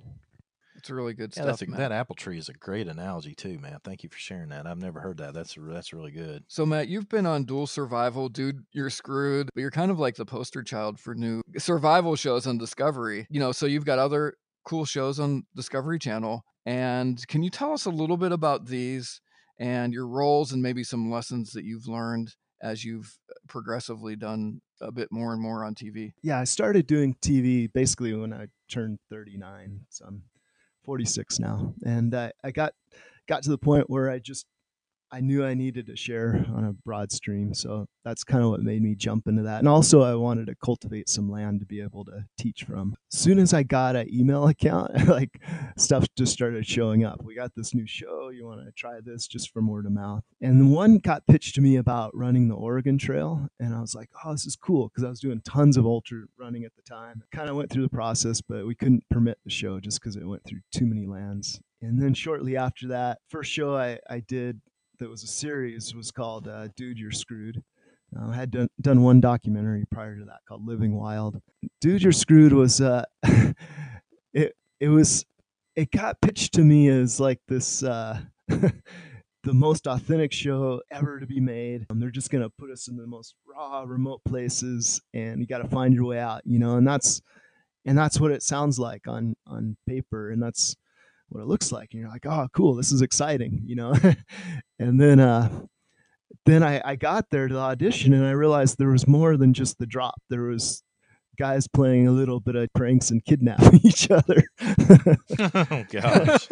It's really good Yeah, stuff. that's a, that apple tree is a great analogy too, man. Thank you for sharing that. I've never heard that. That's that's really good. So, Matt, you've been on Dual Survival, Dude, You're Screwed, but you're kind of like the poster child for new survival shows on Discovery. You know, so you've got other cool shows on Discovery Channel. And can you tell us a little bit about these and your roles and maybe some lessons that you've learned as you've progressively done a bit more and more on T V? Yeah, I started doing T V basically when I turned thirty-nine. So I'm forty-six now, and I, I got got to the point where I just I knew I needed to share on a broad stream. So that's kind of what made me jump into that. And also I wanted to cultivate some land to be able to teach from. As soon as I got an email account, like stuff just started showing up. We got this new show. You want to try this, just from word of mouth. And one got pitched to me about running the Oregon Trail. And I was like, oh, this is cool. Cause I was doing tons of ultra running at the time. Kind of went through the process, but we couldn't permit the show just because it went through too many lands. And then shortly after that, first show I, I did that was a series was called uh, Dude, You're Screwed. Uh, I had done, done one documentary prior to that called Living Wild. Dude, You're Screwed was, uh, it, it was, it got pitched to me as like this, uh, the most authentic show ever to be made. Um, they're just going to put us in the most raw, remote places and you got to find your way out, you know, and that's, and that's what it sounds like on, on paper. And that's what it looks like. And you're like, oh, cool. This is exciting, you know? And then, uh, then I, I got there to the audition and I realized there was more than just the drop. There was guys playing a little bit of pranks and kidnapping each other. Oh gosh.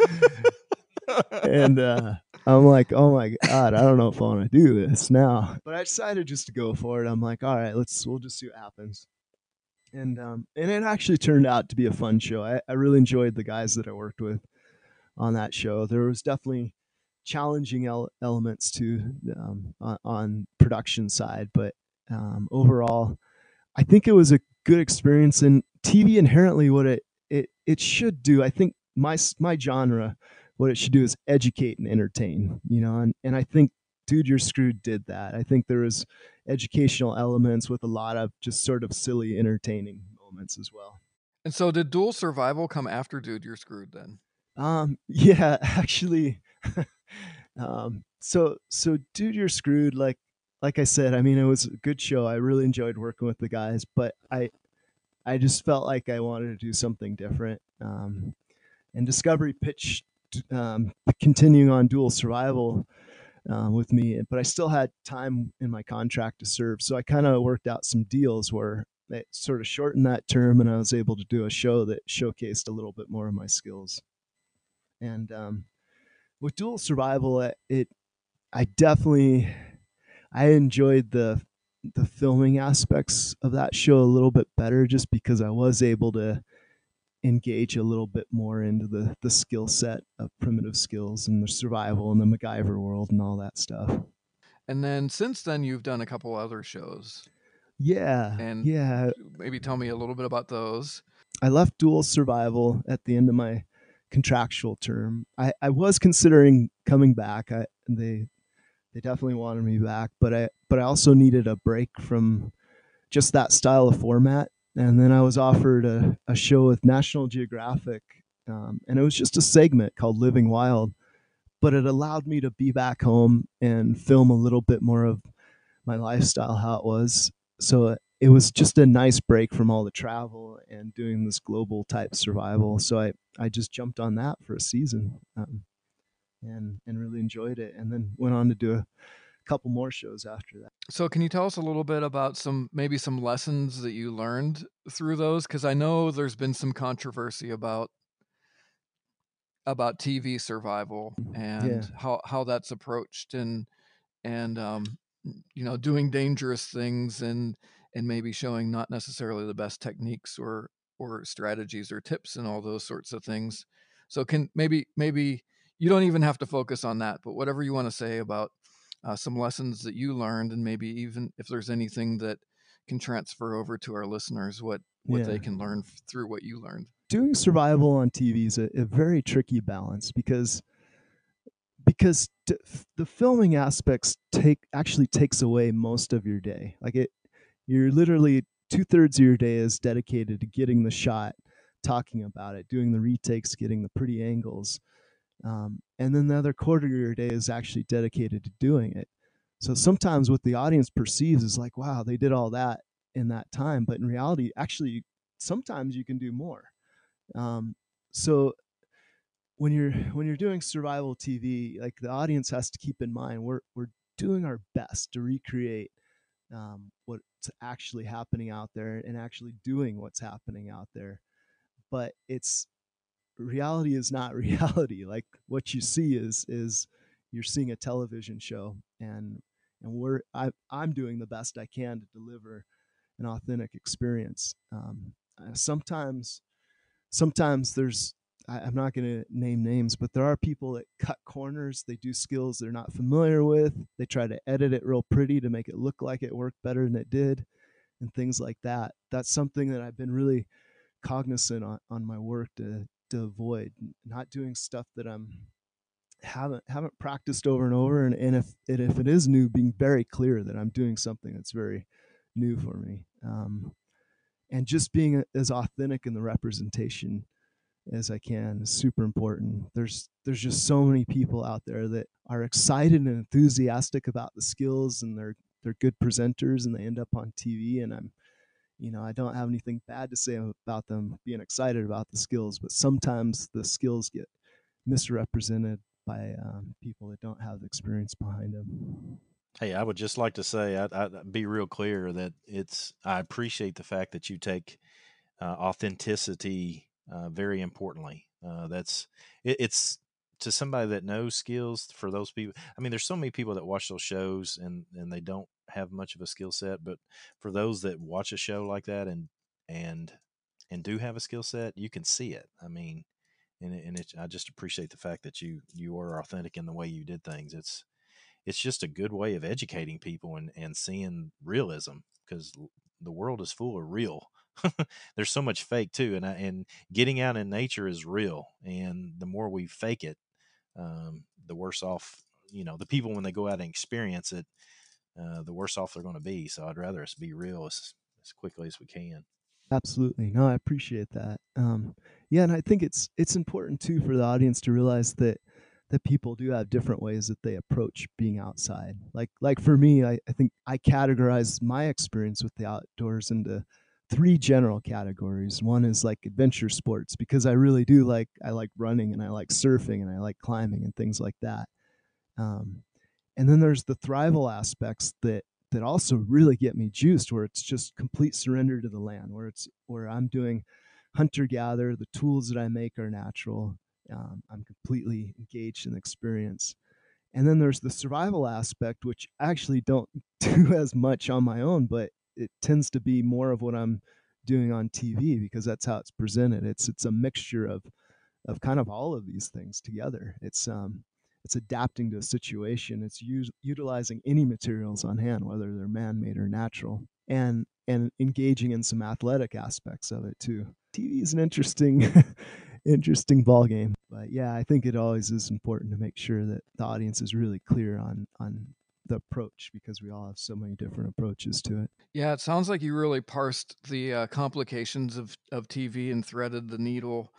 And, uh, I'm like, oh my God, I don't know if I want to do this now, but I decided just to go for it. I'm like, all right, let's, we'll just see what happens. And, um, and it actually turned out to be a fun show. I, I really enjoyed the guys that I worked with on that show. There was definitely challenging el- elements to um, on, on production side, but um, overall, I think it was a good experience. And T V inherently, what it it it should do, I think my my genre, what it should do is educate and entertain. You know, and and I think Dude, You're Screwed did that. I think there was educational elements with a lot of just sort of silly, entertaining moments as well. And so, did Dual Survival come after Dude, You're Screwed then? Um, yeah, actually, um, so, so Dude, You're Screwed. Like, like I said, I mean, it was a good show. I really enjoyed working with the guys, but I, I just felt like I wanted to do something different. Um, and Discovery pitched, um, continuing on Dual Survival, um, with me, but I still had time in my contract to serve. So I kind of worked out some deals where it sort of shortened that term and I was able to do a show that showcased a little bit more of my skills. And um, with Dual Survival, it, it I definitely I enjoyed the the filming aspects of that show a little bit better, just because I was able to engage a little bit more into the the skill set of primitive skills and the survival and the MacGyver world and all that stuff. And then since then, you've done a couple other shows. Yeah, and yeah. Maybe tell me a little bit about those. I left Dual Survival at the end of my contractual term. I, I was considering coming back. I, they they definitely wanted me back, but I but I also needed a break from just that style of format. And then I was offered a, a show with National Geographic, um, and it was just a segment called Living Wild, but it allowed me to be back home and film a little bit more of my lifestyle, how it was. So it was just a nice break from all the travel and doing this global type survival. So I, I just jumped on that for a season, um, and and really enjoyed it, and then went on to do a couple more shows after that. So can you tell us a little bit about some maybe some lessons that you learned through those? Because I know there's been some controversy about about T V survival and Yeah. how, how that's approached and and um, you know, doing dangerous things and and maybe showing not necessarily the best techniques or or strategies or tips and all those sorts of things. So can maybe maybe you don't even have to focus on that, but whatever you want to say about uh, some lessons that you learned, and maybe even if there's anything that can transfer over to our listeners, what what Yeah. they can learn f- through what you learned. Doing survival on T V is a, a very tricky balance because because t- the filming aspects take actually takes away most of your day. Like it, you're literally two thirds of your day is dedicated to getting the shot, talking about it, doing the retakes, getting the pretty angles, um, and then the other quarter of your day is actually dedicated to doing it. So sometimes what the audience perceives is like, wow, they did all that in that time, but in reality, actually, sometimes you can do more. Um, so when you're when you're doing survival T V, like the audience has to keep in mind we're we're doing our best to recreate um, what's actually happening out there and actually doing what's happening out there. But it's reality is not reality. Like what you see is is you're seeing a television show, and and we're I, I'm doing the best I can to deliver an authentic experience. Um, uh, sometimes sometimes there's I, I'm not going to name names, but there are people that cut corners. They do skills they're not familiar with. They try to edit it real pretty to make it look like it worked better than it did, and things like that. That's something that I've been really cognizant on, on my work to to avoid, not doing stuff that I'm haven't haven't practiced over and over, and, and if and if it is new, being very clear that I'm doing something that's very new for me, um, and just being as authentic in the representation as I can is super important. There's there's just so many people out there that are excited and enthusiastic about the skills, and they're they're good presenters, and they end up on T V, and I'm you know I don't have anything bad to say about them being excited about the skills, but sometimes the skills get misrepresented by um, people that don't have the experience behind them. Hey, I would just like to say, I, I be real clear that it's. I appreciate the fact that you take uh, authenticity uh, very importantly. Uh, that's it, it's to somebody that knows skills. For those people, I mean, there's so many people that watch those shows and and they don't have much of a skill set. But for those that watch a show like that and and and do have a skill set, you can see it. I mean, and it, and it, I just appreciate the fact that you you are authentic in the way you did things. It's it's just a good way of educating people and, and seeing realism, because the world is full of real. There's so much fake too. And, I, and getting out in nature is real. And the more we fake it, um, the worse off, you know, the people, when they go out and experience it, uh, the worse off they're going to be. So I'd rather us be real as, as quickly as we can. Absolutely. No, I appreciate that. Um, yeah. And I think it's, it's important too for the audience to realize that that people do have different ways that they approach being outside. Like, like for me, I, I think I categorize my experience with the outdoors into three general categories. One is like adventure sports, because I really do like, I like running, and I like surfing, and I like climbing and things like that. Um, and then there's the thrival aspects that, that also really get me juiced, where it's just complete surrender to the land, where it's, where I'm doing hunter gather, the tools that I make are natural. Um, I'm completely engaged in the experience. And then there's the survival aspect, which I actually don't do as much on my own, but it tends to be more of what I'm doing on T V, because that's how it's presented. It's it's a mixture of of kind of all of these things together. It's um it's adapting to a situation. It's us- utilizing any materials on hand, whether they're man-made or natural, and and engaging in some athletic aspects of it too. T V is an interesting interesting ball game. But yeah, I think it always is important to make sure that the audience is really clear on on the approach, because we all have so many different approaches to it. Yeah, it sounds like you really parsed the uh, complications of, of T V and threaded the needle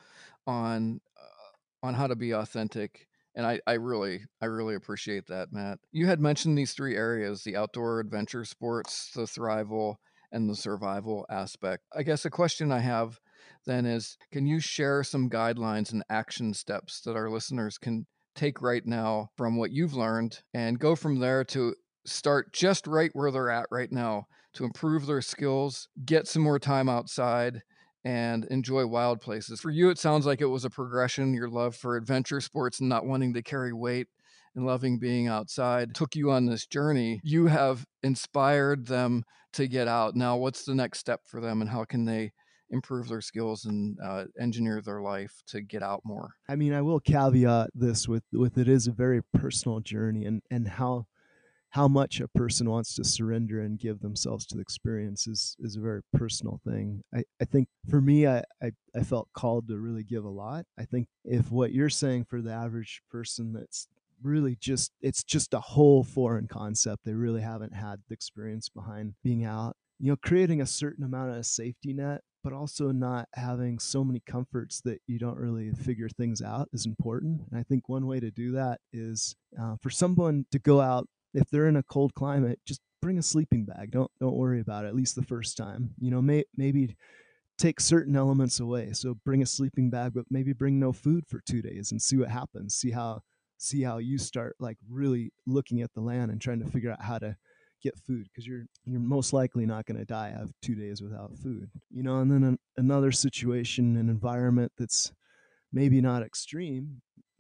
on uh, on how to be authentic. And I, I really I really appreciate that, Matt. You had mentioned these three areas: the outdoor adventure sports, the thrival, and the survival aspect. I guess a question I have then is, can you share some guidelines and action steps that our listeners can take right now from what you've learned, and go from there to start just right where they're at right now to improve their skills, get some more time outside, and enjoy wild places? For you, it sounds like it was a progression. Your love for adventure sports and not wanting to carry weight and loving being outside took you on this journey. You have inspired them to get out. Now, what's the next step for them, and how can they improve their skills and uh, engineer their life to get out more? I mean, I will caveat this with with it is a very personal journey, and and how how much a person wants to surrender and give themselves to the experience is is a very personal thing. I, I think for me, I, I, I felt called to really give a lot. I think if what you're saying for the average person that's really just, it's just a whole foreign concept, they really haven't had the experience behind being out, you know, creating a certain amount of a safety net, but also not having so many comforts that you don't really figure things out is important. And I think one way to do that is uh, for someone to go out, if they're in a cold climate, just bring a sleeping bag. Don't don't worry about it, at least the first time. You know, may, maybe take certain elements away. So bring a sleeping bag, but maybe bring no food for two days and see what happens. See how see how you start like really looking at the land and trying to figure out how to get food, because you're you're most likely not going to die of two days without food. You know, and then an, another situation, an environment that's maybe not extreme,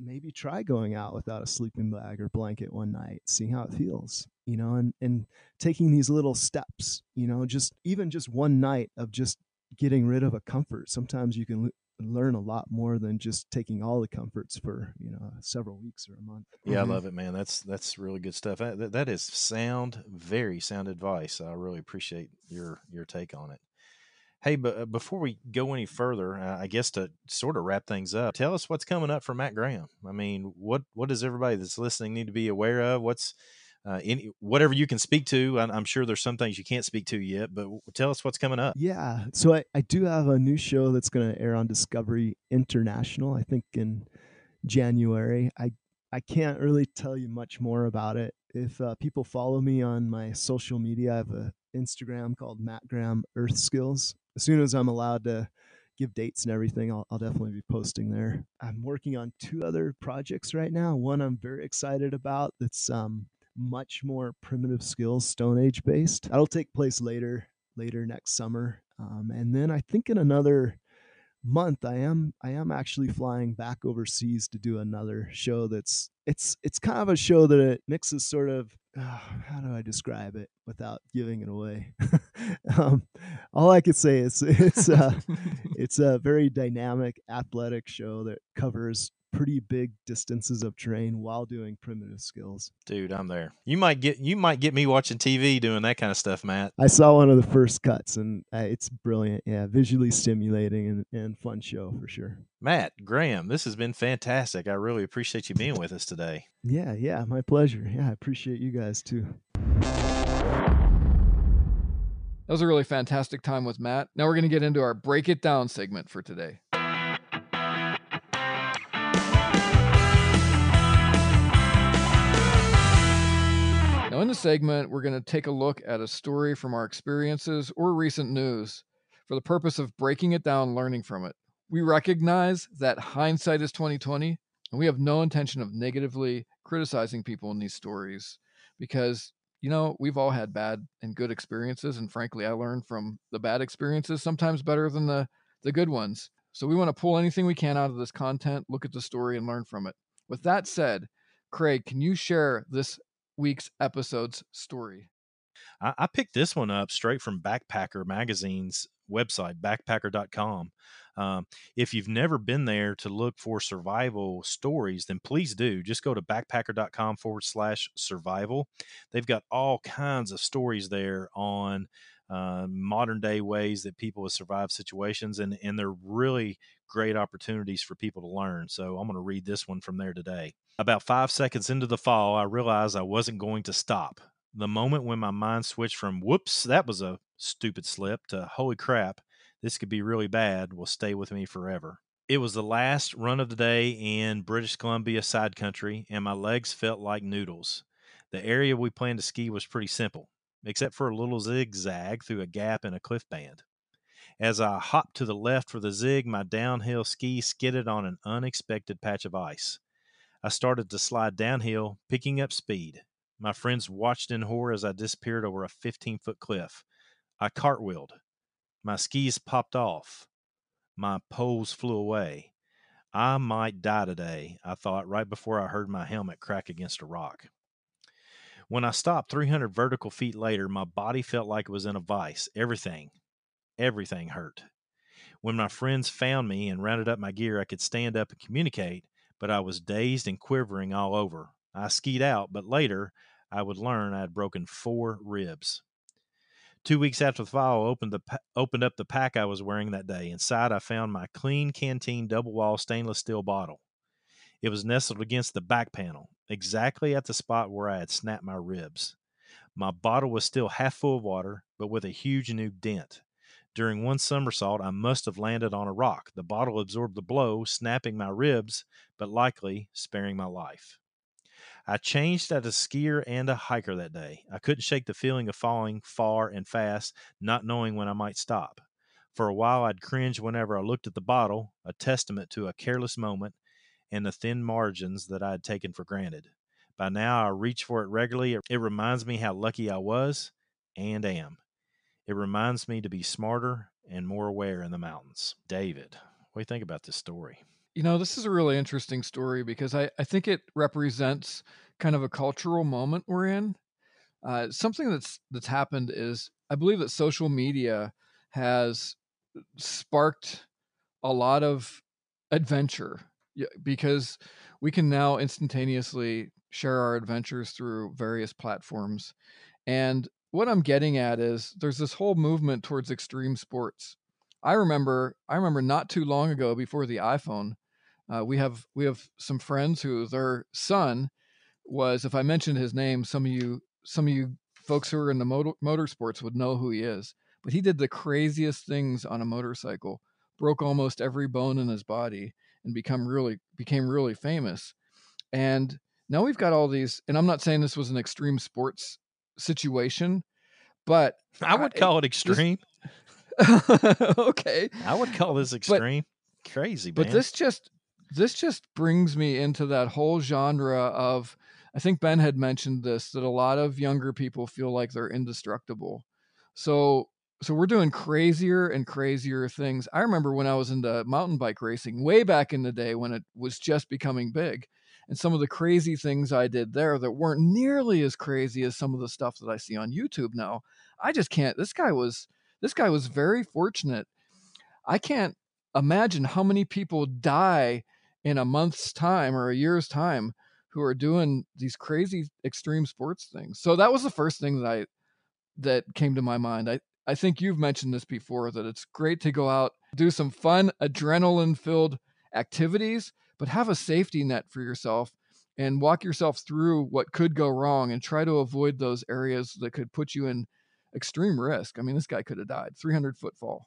maybe try going out without a sleeping bag or blanket one night, seeing how it feels, you know, and, and taking these little steps, you know, just even just one night of just getting rid of a comfort. Sometimes you can l- learn a lot more than just taking all the comforts for, you know, several weeks or a month. Yeah, I Mhm. love it, man. That's that's really good stuff. That, that that is sound, very sound advice. I really appreciate your your take on it. Hey, but uh, before we go any further, uh, I guess to sort of wrap things up, tell us what's coming up for Matt Graham. I mean, what what does everybody that's listening need to be aware of? What's uh, any whatever you can speak to? I'm, I'm sure there's some things you can't speak to yet, but w- tell us what's coming up. Yeah. So I, I do have a new show that's going to air on Discovery International, I think in January. I I can't really tell you much more about it. If uh, people follow me on my social media, I have a Instagram called Matt Graham Earth Skills. As soon as I'm allowed to give dates and everything, I'll, I'll definitely be posting there. I'm working on two other projects right now. One I'm very excited about that's um, much more primitive skills, Stone Age based. That'll take place later later next summer. Um, and then I think in another month I am I am actually flying back overseas to do another show that's it's it's kind of a show that it mixes sort of uh, how do I describe it without giving it away. um, all I could say is it's uh, it's a very dynamic athletic show that covers pretty big distances of terrain while doing primitive skills. Dude, I'm there. You might get you might get me watching T V doing that kind of stuff, Matt. I saw one of the first cuts and uh, it's brilliant. Yeah, visually stimulating and, and fun show for sure. Matt Graham, this has been fantastic. I really appreciate you being with us today. Yeah, yeah, my pleasure. Yeah, I appreciate you guys too. That was a really fantastic time with Matt. Now we're going to get into our Break It Down segment for today. Now, in the segment, we're going to take a look at a story from our experiences or recent news for the purpose of breaking it down, learning from it. We recognize that hindsight is twenty twenty, and we have no intention of negatively criticizing people in these stories because, you know, we've all had bad and good experiences, and frankly, I learned from the bad experiences sometimes better than the, the good ones. So we want to pull anything we can out of this content, look at the story, and learn from it. With that said, Craig, can you share this week's episode's story? I, I picked this one up straight from Backpacker Magazine's website, backpacker dot com. Um, if you've never been there to look for survival stories, then please do. Just go to backpacker dot com forward slash survival. They've got all kinds of stories there on uh, modern day ways that people have survived situations, and, and they're really great opportunities for people to learn. So I'm going to read this one from there today. About five seconds into the fall, I realized I wasn't going to stop. The moment when my mind switched from whoops, that was a stupid slip to holy crap, this could be really bad will stay with me forever. It was the last run of the day in British Columbia side country, and my legs felt like noodles. The area we planned to ski was pretty simple, except for a little zigzag through a gap in a cliff band. As I hopped to the left for the zig, my downhill ski skidded on an unexpected patch of ice. I started to slide downhill, picking up speed. My friends watched in horror as I disappeared over a fifteen-foot cliff. I cartwheeled. My skis popped off. My poles flew away. I might die today, I thought right before I heard my helmet crack against a rock. When I stopped three hundred vertical feet later, my body felt like it was in a vice. Everything, everything hurt. When my friends found me and rounded up my gear, I could stand up and communicate, but I was dazed and quivering all over. I skied out, but later I would learn I had broken four ribs. Two weeks after the fall, I opened, the, opened up the pack I was wearing that day. Inside, I found my clean canteen double-wall stainless steel bottle. It was nestled against the back panel, exactly at the spot where I had snapped my ribs. My bottle was still half full of water, but with a huge new dent. During one somersault, I must have landed on a rock. The bottle absorbed the blow, snapping my ribs, but likely sparing my life. I changed as a skier and a hiker that day. I couldn't shake the feeling of falling far and fast, not knowing when I might stop. For a while, I'd cringe whenever I looked at the bottle, a testament to a careless moment and the thin margins that I had taken for granted. By now, I reach for it regularly. It reminds me how lucky I was and am. It reminds me to be smarter and more aware in the mountains. David, what do you think about this story? You know, this is a really interesting story because I, I think it represents kind of a cultural moment we're in. Uh, something that's that's happened is I believe that social media has sparked a lot of adventure because we can now instantaneously share our adventures through various platforms. And what I'm getting at is there's this whole movement towards extreme sports. I remember I remember not too long ago before the iPhone, uh, we have we have some friends who their son was, if I mentioned his name, some of you some of you folks who are in the motor, motorsports would know who he is. But he did the craziest things on a motorcycle, broke almost every bone in his body, and become really became really famous. And now we've got all these, and I'm not saying this was an extreme sports situation, but I would call it this, extreme. okay. I would call this extreme. But, Crazy, man. But this just this just brings me into that whole genre of, I think Ben had mentioned this, that a lot of younger people feel like they're indestructible. So so we're doing crazier and crazier things. I remember when I was into mountain bike racing way back in the day when it was just becoming big, and some of the crazy things I did there that weren't nearly as crazy as some of the stuff that I see on YouTube now. I just can't. This guy was this guy was very fortunate. I can't imagine how many people die in a month's time or a year's time who are doing these crazy extreme sports things. So that was the first thing that I that came to my mind. I, I think you've mentioned this before, that it's great to go out, do some fun, adrenaline-filled activities, but have a safety net for yourself and walk yourself through what could go wrong and try to avoid those areas that could put you in extreme risk. I mean, this guy could have died. three hundred foot fall.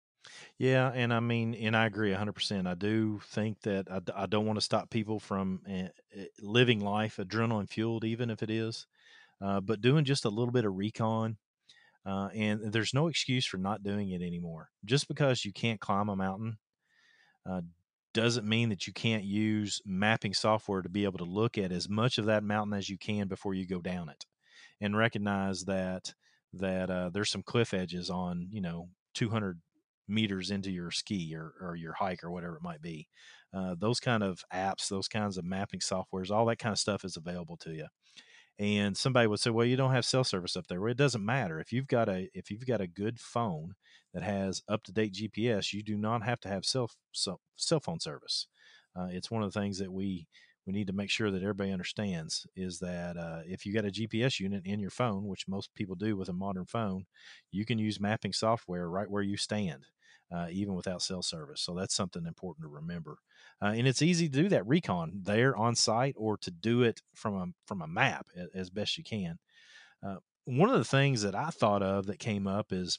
Yeah, and I mean, and I agree one hundred percent. I do think that I, d- I don't want to stop people from uh, uh, living life adrenaline fueled, even if it is, uh, but doing just a little bit of recon. Uh, and there's no excuse for not doing it anymore. Just because you can't climb a mountain uh, doesn't mean that you can't use mapping software to be able to look at as much of that mountain as you can before you go down it, and recognize that that uh, there's some cliff edges on, you know, two hundred meters into your ski or, or your hike or whatever it might be. Uh, those kind of apps, those kinds of mapping softwares, all that kind of stuff is available to you. And somebody would say, well, you don't have cell service up there. Well, it doesn't matter. If you've got a if you've got a good phone that has up to date G P S, you do not have to have cell cell, cell phone service. Uh, it's one of the things that we we need to make sure that everybody understands, is that uh, if you got a G P S unit in your phone, which most people do with a modern phone, you can use mapping software right where you stand, uh, even without cell service. So that's something important to remember. Uh, and it's easy to do that recon there on site, or to do it from a from a map as best you can. Uh, one of the things that I thought of that came up is,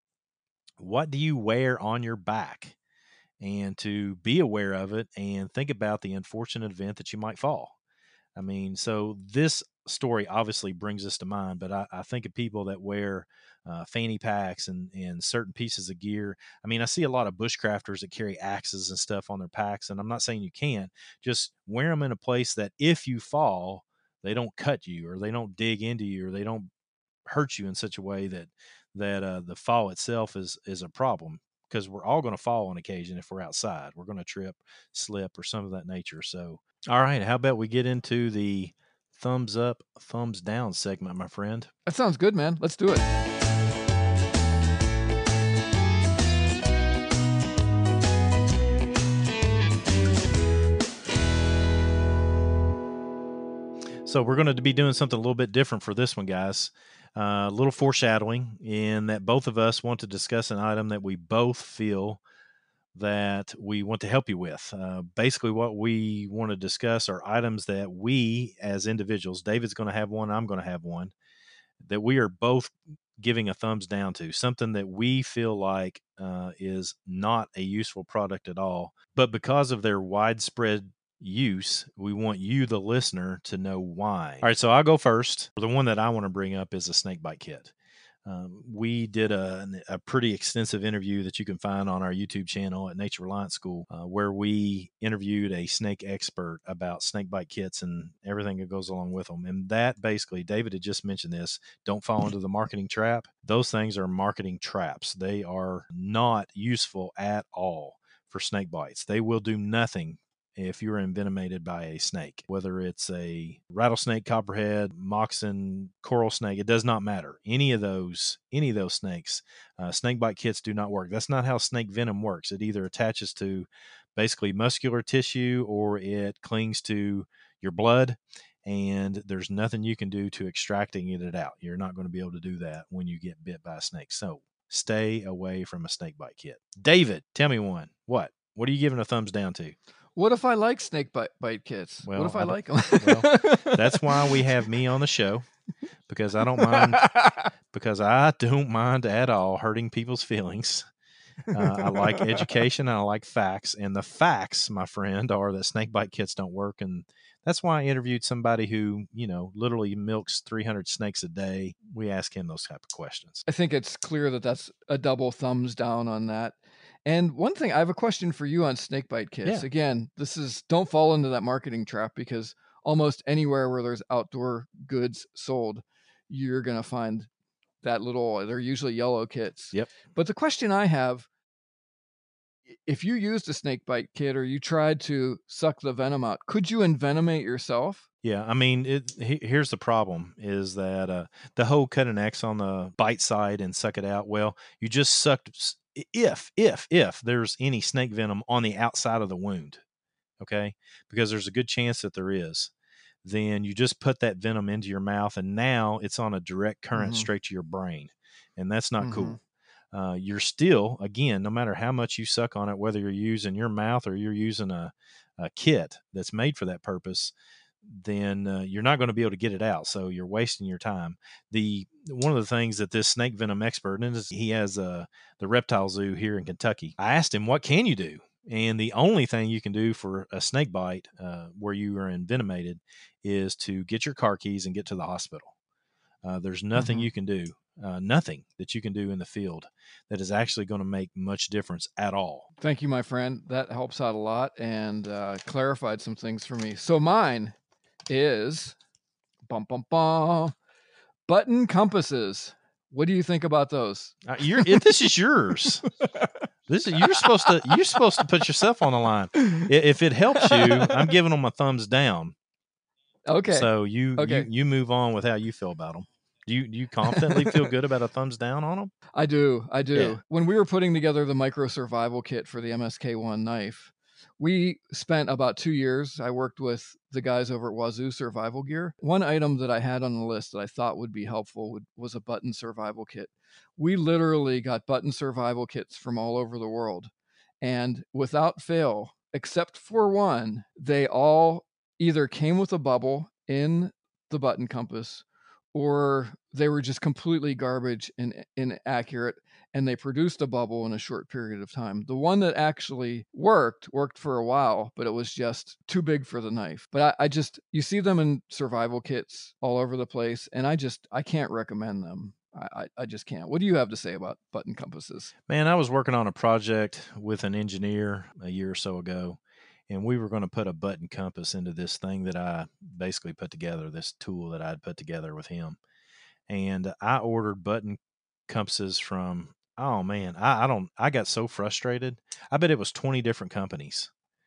what do you wear on your back? And to be aware of it and think about the unfortunate event that you might fall. I mean, so this story obviously brings this to mind, but I, I think of people that wear uh, fanny packs and, and certain pieces of gear. I mean, I see a lot of bushcrafters that carry axes and stuff on their packs, and I'm not saying you can't. Just wear them in a place that if you fall, they don't cut you, or they don't dig into you, or they don't hurt you in such a way that that uh, the fall itself is is a problem. Because we're all going to fall on occasion if we're outside. We're going to trip, slip, or some of that nature. So, all right, how about we get into the thumbs up, thumbs down segment, my friend? That sounds good, man. Let's do it. So we're going to be doing something a little bit different for this one, guys. Uh, a little foreshadowing in that both of us want to discuss an item that we both feel that we want to help you with. Uh, basically, what we want to discuss are items that we as individuals, David's going to have one, I'm going to have one, that we are both giving a thumbs down to, something that we feel like uh, is not a useful product at all. But because of their widespread use, we want you, the listener, to know why. All right, so I'll go first. The one that I want to bring up is a snake bite kit. Um, we did a, a pretty extensive interview that you can find on our YouTube channel at Nature Reliance School, uh, where we interviewed a snake expert about snake bite kits and everything that goes along with them. And that basically, David had just mentioned this, don't fall into the marketing trap. Those things are marketing traps. They are not useful at all for snake bites. They will do nothing if you're envenomated by a snake, whether it's a rattlesnake, copperhead, moccasin, coral snake. It does not matter. Any of those, any of those snakes, uh, snake bite kits do not work. That's not how snake venom works. It either attaches to basically muscular tissue or it clings to your blood, and there's nothing you can do to extracting it out. You're not going to be able to do that when you get bit by a snake. So stay away from a snake bite kit. David, tell me one. What? What are you giving a thumbs down to? What if I like snake bite, bite kits? Well, what if I, I like them? Well, that's why we have me on the show, because I don't mind, because I don't mind at all hurting people's feelings. Uh, I like education and I like facts. And the facts, my friend, are that snake bite kits don't work. And that's why I interviewed somebody who, you know, literally milks three hundred snakes a day. We ask him those type of questions. I think it's clear that that's a double thumbs down on that. And one thing, I have a question for you on snake bite kits. Yeah. Again, this is, don't fall into that marketing trap, because almost anywhere where there's outdoor goods sold, you're going to find that little, they're usually yellow kits. Yep. But the question I have, if you used a snake bite kit or you tried to suck the venom out, could you envenomate yourself? Yeah, I mean, it, he, here's the problem is that uh, the whole cut an X on the bite side and suck it out, well, you just sucked, if, if, if there's any snake venom on the outside of the wound, okay, because there's a good chance that there is, then you just put that venom into your mouth, and now it's on a direct current Mhm. straight to your brain, and that's not Mhm. cool. Uh, you're still, again, no matter how much you suck on it, whether you're using your mouth or you're using a, a kit that's made for that purpose, then uh, you're not going to be able to get it out. So you're wasting your time. The one of the things that this snake venom expert, and this, he has uh, the reptile zoo here in Kentucky. I asked him, what can you do? And the only thing you can do for a snake bite uh, where you are envenomated is to get your car keys and get to the hospital. Uh, there's nothing Mhm. you can do, uh, nothing that you can do in the field that is actually going to make much difference at all. Thank you, my friend. That helps out a lot and uh, clarified some things for me. So mine is bum bum bum button compasses. What do you think about those? Uh, you're, it, this is yours. This is you're supposed to you're supposed to put yourself on the line. I- If it helps you, I'm giving them a thumbs down. Okay. So you Okay. you you move on with how you feel about them. Do you do you confidently feel good about a thumbs down on them? I do. I do. Yeah. When we were putting together the micro survival kit for the M S K one knife, we spent about two years. I worked with the guys over at Wazoo Survival Gear. One item that I had on the list that I thought would be helpful would, was a button survival kit. We literally got button survival kits from all over the world. And without fail, except for one, they all either came with a bubble in the button compass, or they were just completely garbage and inaccurate, and they produced a bubble in a short period of time. The one that actually worked, worked for a while, but it was just too big for the knife. But I, I just, you see them in survival kits all over the place, and I just, I can't recommend them. I, I, I just can't. What do you have to say about button compasses? Man, I was working on a project with an engineer a year or so ago, and we were going to put a button compass into this thing that I basically put together, this tool that I'd put together with him. And I ordered button compasses from, oh man, I, I don't, I got so frustrated. I bet it was twenty different companies,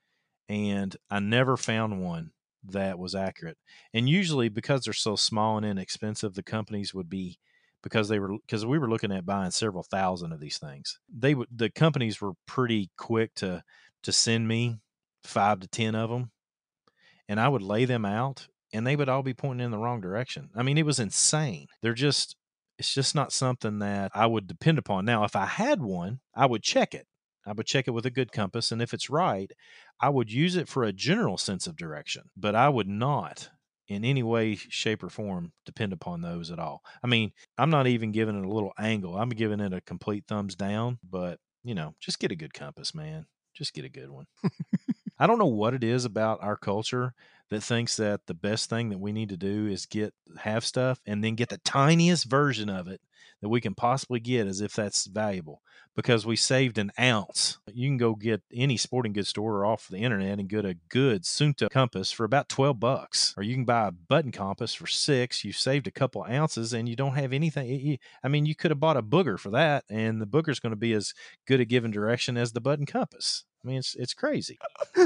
and I never found one that was accurate. And usually because they're so small and inexpensive, the companies would be, because they were, because we were looking at buying several thousand of these things. They would, the companies were pretty quick to, to send me five to ten of them, and I would lay them out, and they would all be pointing in the wrong direction. I mean, it was insane. They're just, it's just not something that I would depend upon. Now, if I had one, I would check it. I would check it with a good compass, and if it's right, I would use it for a general sense of direction, but I would not in any way, shape, or form depend upon those at all. I mean, I'm not even giving it a little angle. I'm giving it a complete thumbs down, but, you know, just get a good compass, man. Just get a good one. I don't know what it is about our culture that thinks that the best thing that we need to do is get, have stuff and then get the tiniest version of it that we can possibly get as if that's valuable, because we saved an ounce. You can go get any sporting goods store or off the internet and get a good Suunto compass for about twelve bucks, or you can buy a button compass for six. You've saved a couple ounces and you don't have anything. I mean, you could have bought a booger for that, and the booger's going to be as good at giving direction as the button compass. I mean, it's it's crazy.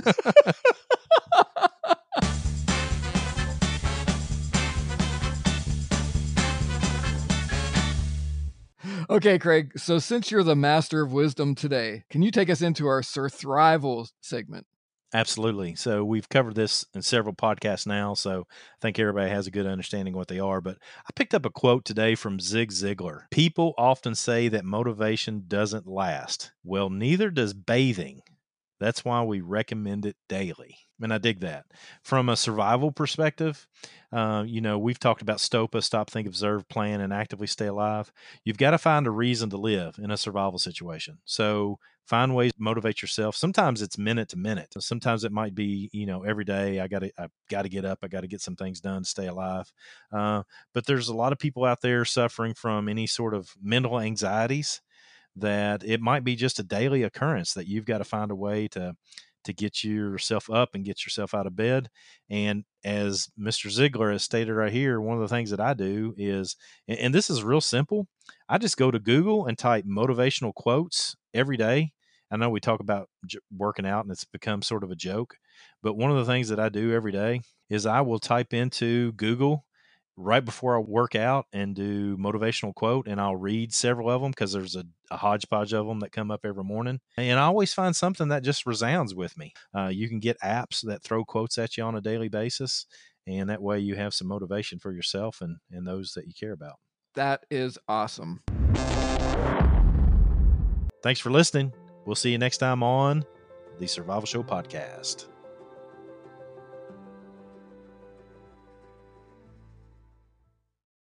Okay, Craig, so since you're the master of wisdom today, can you take us into our Surthrival segment? Absolutely. So we've covered this in several podcasts now, so I think everybody has a good understanding of what they are. But I picked up a quote today from Zig Ziglar. People often say that motivation doesn't last. Well, neither does bathing. That's why we recommend it daily. And I dig that. From a survival perspective, uh, you know, we've talked about STOPA, stop, think, observe, plan, and actively stay alive. You've got to find a reason to live in a survival situation. So find ways to motivate yourself. Sometimes it's minute to minute. Sometimes it might be, you know, every day I got to, I got to get up. I got to get some things done to stay alive. Uh, but there's a lot of people out there suffering from any sort of mental anxieties that it might be just a daily occurrence that you've got to find a way to to get yourself up and get yourself out of bed. And as Mister Ziglar has stated right here, one of the things that I do is, and this is real simple, I just go to Google and type motivational quotes every day. I know we talk about j- working out and it's become sort of a joke, but one of the things that I do every day is I will type into Google right before I work out and do motivational quote, and I'll read several of them because there's a, a hodgepodge of them that come up every morning. And I always find something that just resounds with me. Uh, you can get apps that throw quotes at you on a daily basis, and that way you have some motivation for yourself and, and those that you care about. That is awesome. Thanks for listening. We'll see you next time on the Survival Show Podcast.